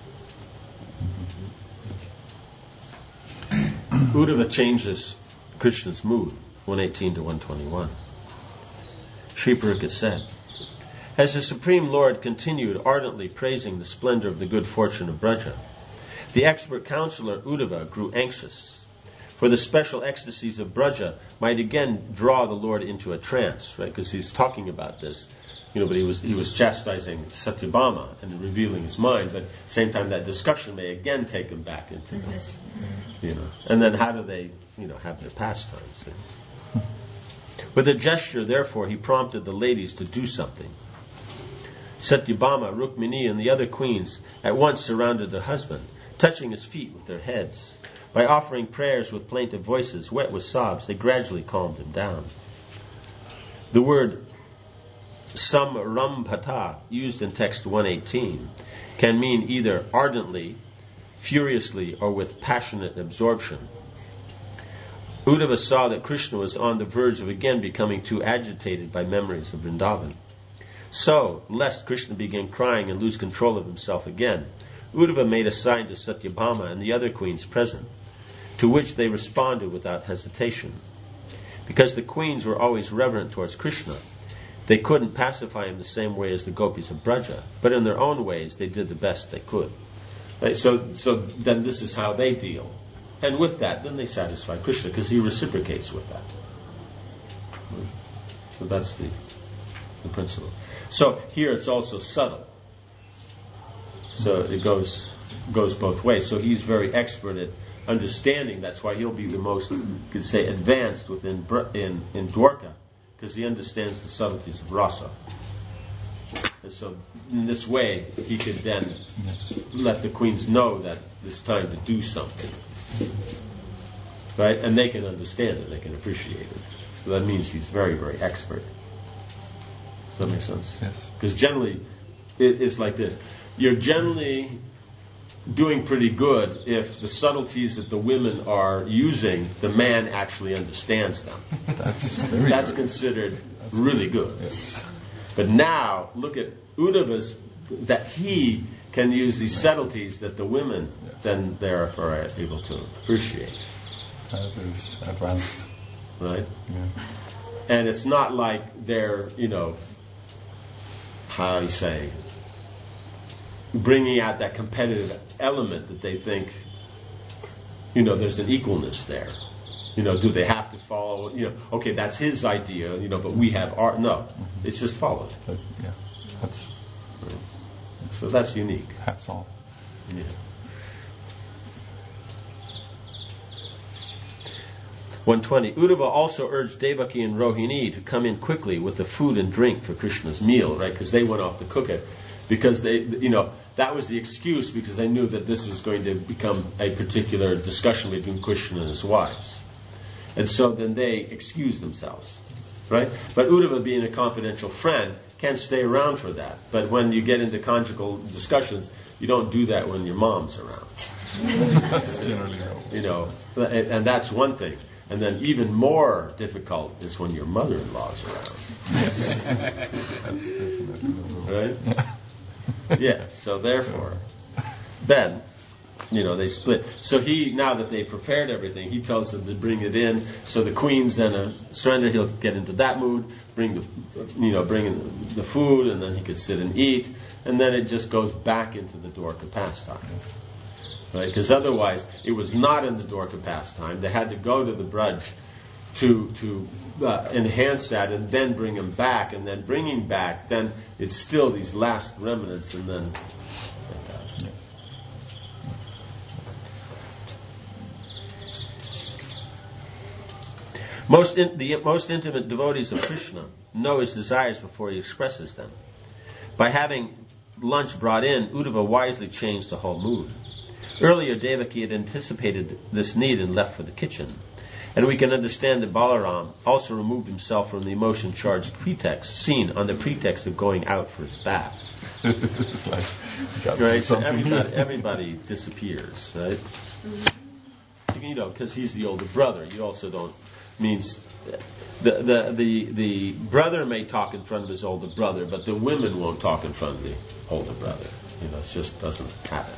Uddhava changes Krishna's mood, 118 to 121. Sri Pariksit said, as the Supreme Lord continued ardently praising the splendor of the good fortune of Braja, the expert counselor Uddhava grew anxious, for the special ecstasies of Braja might again draw the Lord into a trance, right? Because he's talking about this, but he was chastising Satyabhama and revealing his mind, but at the same time that discussion may again take him back into this, And then how do they, have their pastimes? With a gesture, therefore, he prompted the ladies to do something. Satyabhama, Rukmini, and the other queens at once surrounded their husband, touching his feet with their heads. By offering prayers with plaintive voices, wet with sobs, they gradually calmed him down. The word samrambhata, used in text 118, can mean either ardently, furiously, or with passionate absorption. Uddhava saw that Krishna was on the verge of again becoming too agitated by memories of Vrindavan. So, lest Krishna begin crying and lose control of himself again, Uddhava made a sign to Satyabhama and the other queens present, to which they responded without hesitation. Because the queens were always reverent towards Krishna, they couldn't pacify him the same way as the gopis of Braja, but in their own ways they did the best they could. Right? So then this is how they deal. And with that, then they satisfy Krishna, because he reciprocates with that. So that's the principle. So here it's also subtle. So it goes both ways. So he's very expert at understanding. That's why he'll be the most, you could say, advanced within in Dwarka, because he understands the subtleties of rasa. And so in this way, he could then let the queens know that it's time to do something. Right? And they can understand it, they can appreciate it. So that means he's very, very expert. Does that make sense? Yes. Because generally, it's like this. You're generally doing pretty good if the subtleties that the women are using, the man actually understands them. That's considered really good. Yes. But now, look at Uddhava's, that he can use these subtleties that the women then therefore are able to appreciate. That is advanced. Right? Yeah. And it's not like they're, how you say, bringing out that competitive element that they think, there's an equalness there. Do they have to follow, okay, that's his idea, but we have our, no. It's just followed. Yeah. That's... Right. So that's unique. Hats off. Yeah. 120. Uddhava also urged Devaki and Rohini to come in quickly with the food and drink for Krishna's meal, right? Because they went off to cook it. Because they, that was the excuse, because they knew that this was going to become a particular discussion between Krishna and his wives. And so then they excused themselves, right? But Uddhava, being a confidential friend, can stay around for that. But when you get into conjugal discussions, you don't do that when your mom's around. And that's one thing. And then even more difficult is when your mother-in-law's around. Yes. That's definitely right? Yeah, so therefore, then, they split. So now that they prepared everything, he tells them to bring it in. So the queens then surrender. He'll get into that mood, bring in the food, and then he could sit and eat. And then it just goes back into the Dwarka pastime. Right? Because otherwise, it was not in the Dwarka pastime. They had to go to the Braj to enhance that and then bring him back. And then bringing back, then it's still these last remnants, and then like that. Yes. The most intimate devotees of Krishna know his desires before he expresses them. By having lunch brought in, Uddhava wisely changed the whole mood. Earlier, Devaki had anticipated this need and left for the kitchen. And we can understand that Balaram also removed himself from the emotion-charged pretext, seen on the pretext of going out for his bath. Right? So everybody disappears, right? You know, because he's the older brother. You also don't means the brother may talk in front of his older brother, but the women won't talk in front of the older brother. You know, it just doesn't happen.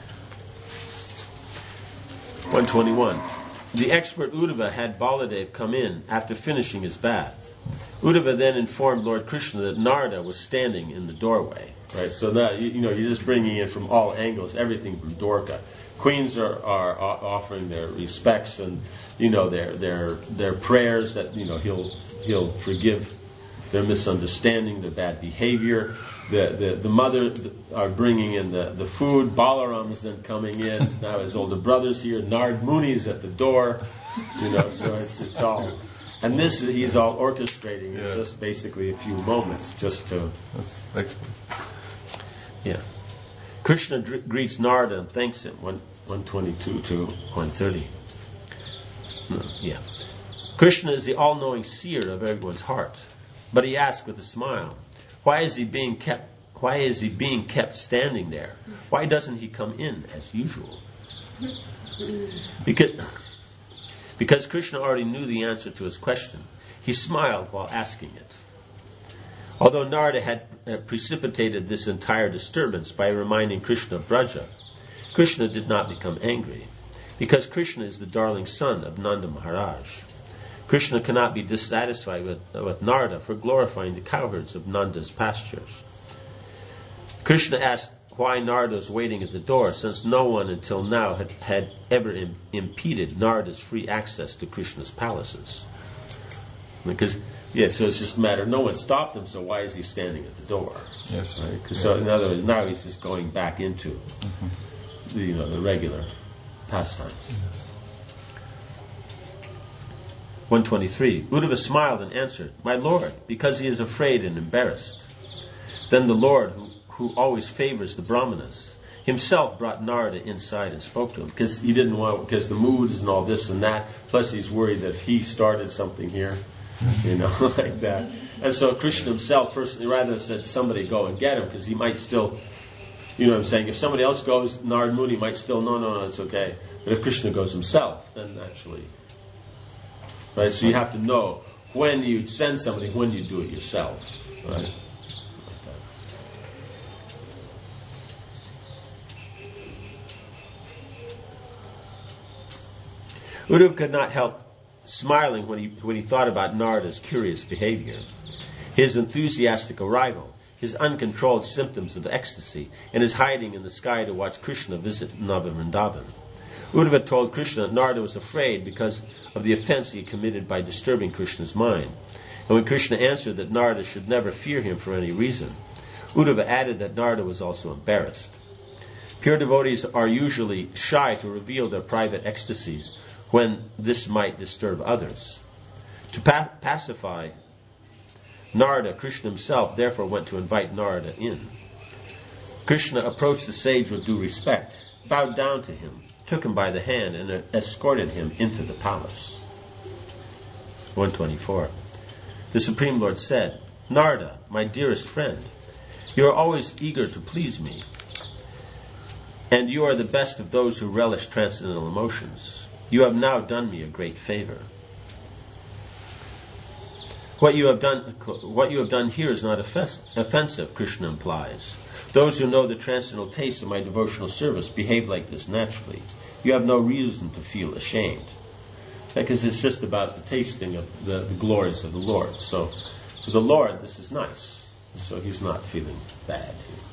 121. The expert Uddhava had Baladev come in after finishing his bath. Uddhava then informed Lord Krishna that Narada was standing in the doorway. Right, so now you're just bringing in from all angles everything from Dwarka. Queens are offering their respects and their prayers that he'll forgive their misunderstanding, their bad behavior. The mother are bringing in the food. Balaram's then coming in. Now his older brother's here. Nard Muni's at the door. So it's all. And this he's all orchestrating in just basically a few moments, just to. That's excellent. Yeah. Krishna greets Narada and thanks him. 122 to 130. Yeah. Krishna is the all-knowing seer of everyone's heart, but he asks with a smile, "Why is he being kept standing there? Why doesn't he come in as usual?" Because Krishna already knew the answer to his question, he smiled while asking it. Although Narada had precipitated this entire disturbance by reminding Krishna of Braja, Krishna did not become angry, because Krishna is the darling son of Nanda Maharaj. Krishna cannot be dissatisfied with Narada for glorifying the cowherds of Nanda's pastures. Krishna asked why Narada was waiting at the door, since no one until now had ever impeded Narada's free access to Krishna's palaces. Because so it's just a matter. No one stopped him, so why is he standing at the door? Yes. Right? So in other words, now he's just going back into the regular pastimes. Yes. 123. Uddhava smiled and answered, "My lord, because he is afraid and embarrassed." Then the Lord, who always favors the brahmanas, himself brought Narada inside and spoke to him, because he didn't want, because the moods and all this and that. Plus, he's worried that he started something here. Like that. And so Krishna himself personally rather said somebody go and get him, because he might still, what I'm saying, if somebody else goes, Nard Muni might still, no, it's okay. But if Krishna goes himself, then actually, right? So you have to know when you send somebody, when you do it yourself, right? Uddhava could not help smiling when he thought about Narada's curious behavior, his enthusiastic arrival, his uncontrolled symptoms of ecstasy, and his hiding in the sky to watch Krishna visit Navavrindavan. Uddhava told Krishna that Narada was afraid because of the offense he committed by disturbing Krishna's mind. And when Krishna answered that Narada should never fear him for any reason, Uddhava added that Narada was also embarrassed. Pure devotees are usually shy to reveal their private ecstasies when this might disturb others. To pacify Narada, Krishna himself therefore went to invite Narada in. Krishna approached the sage with due respect, bowed down to him, took him by the hand, and escorted him into the palace. 124. The Supreme Lord said, "Narada, my dearest friend, you are always eager to please me, and you are the best of those who relish transcendental emotions. You have now done me a great favor. What you have done here is not offensive," Krishna implies. "Those who know the transcendental taste of my devotional service behave like this naturally. You have no reason to feel ashamed." Because it's just about the tasting of the glories of the Lord. So for the Lord, this is nice. So he's not feeling bad.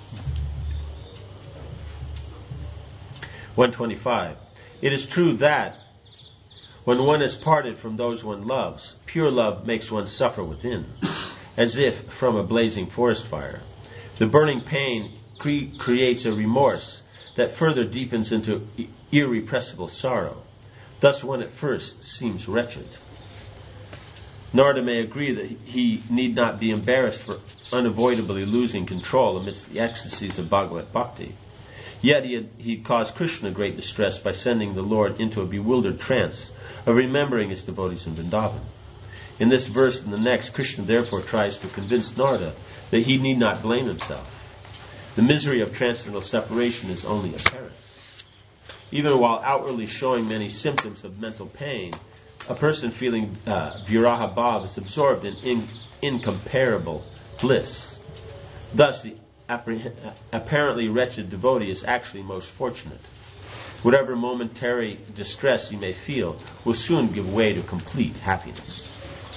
125. It is true that when one is parted from those one loves, pure love makes one suffer within, as if from a blazing forest fire. The burning pain creates a remorse that further deepens into irrepressible sorrow. Thus one at first seems wretched. Narada may agree that he need not be embarrassed for unavoidably losing control amidst the ecstasies of Bhagavad Bhakti. Yet he caused Krishna great distress by sending the Lord into a bewildered trance of remembering his devotees in Vrindavan. In this verse and the next, Krishna therefore tries to convince Narada that he need not blame himself. The misery of transcendental separation is only apparent. Even while outwardly showing many symptoms of mental pain, a person feeling viraha bhav is absorbed in incomparable bliss. Thus, the apparently wretched devotee is actually most fortunate. Whatever momentary distress he may feel will soon give way to complete happiness.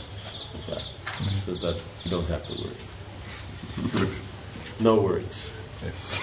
So that you don't have to worry. Good. No worries. Yes.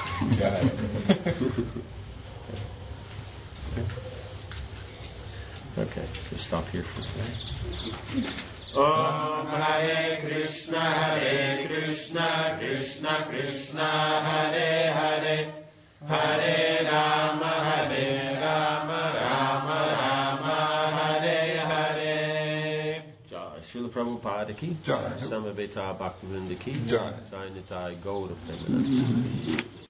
Okay, so stop here for today. Om Hare Krishna, Krishna Krishna, Hare Hare, Hare Rama, Rama Rama, Hare Hare. Jai Srila Prabhupada ki, Jai. Samaveta Bhaktivinoda ki, Jai. Jai Nitai Gaura Premanandi.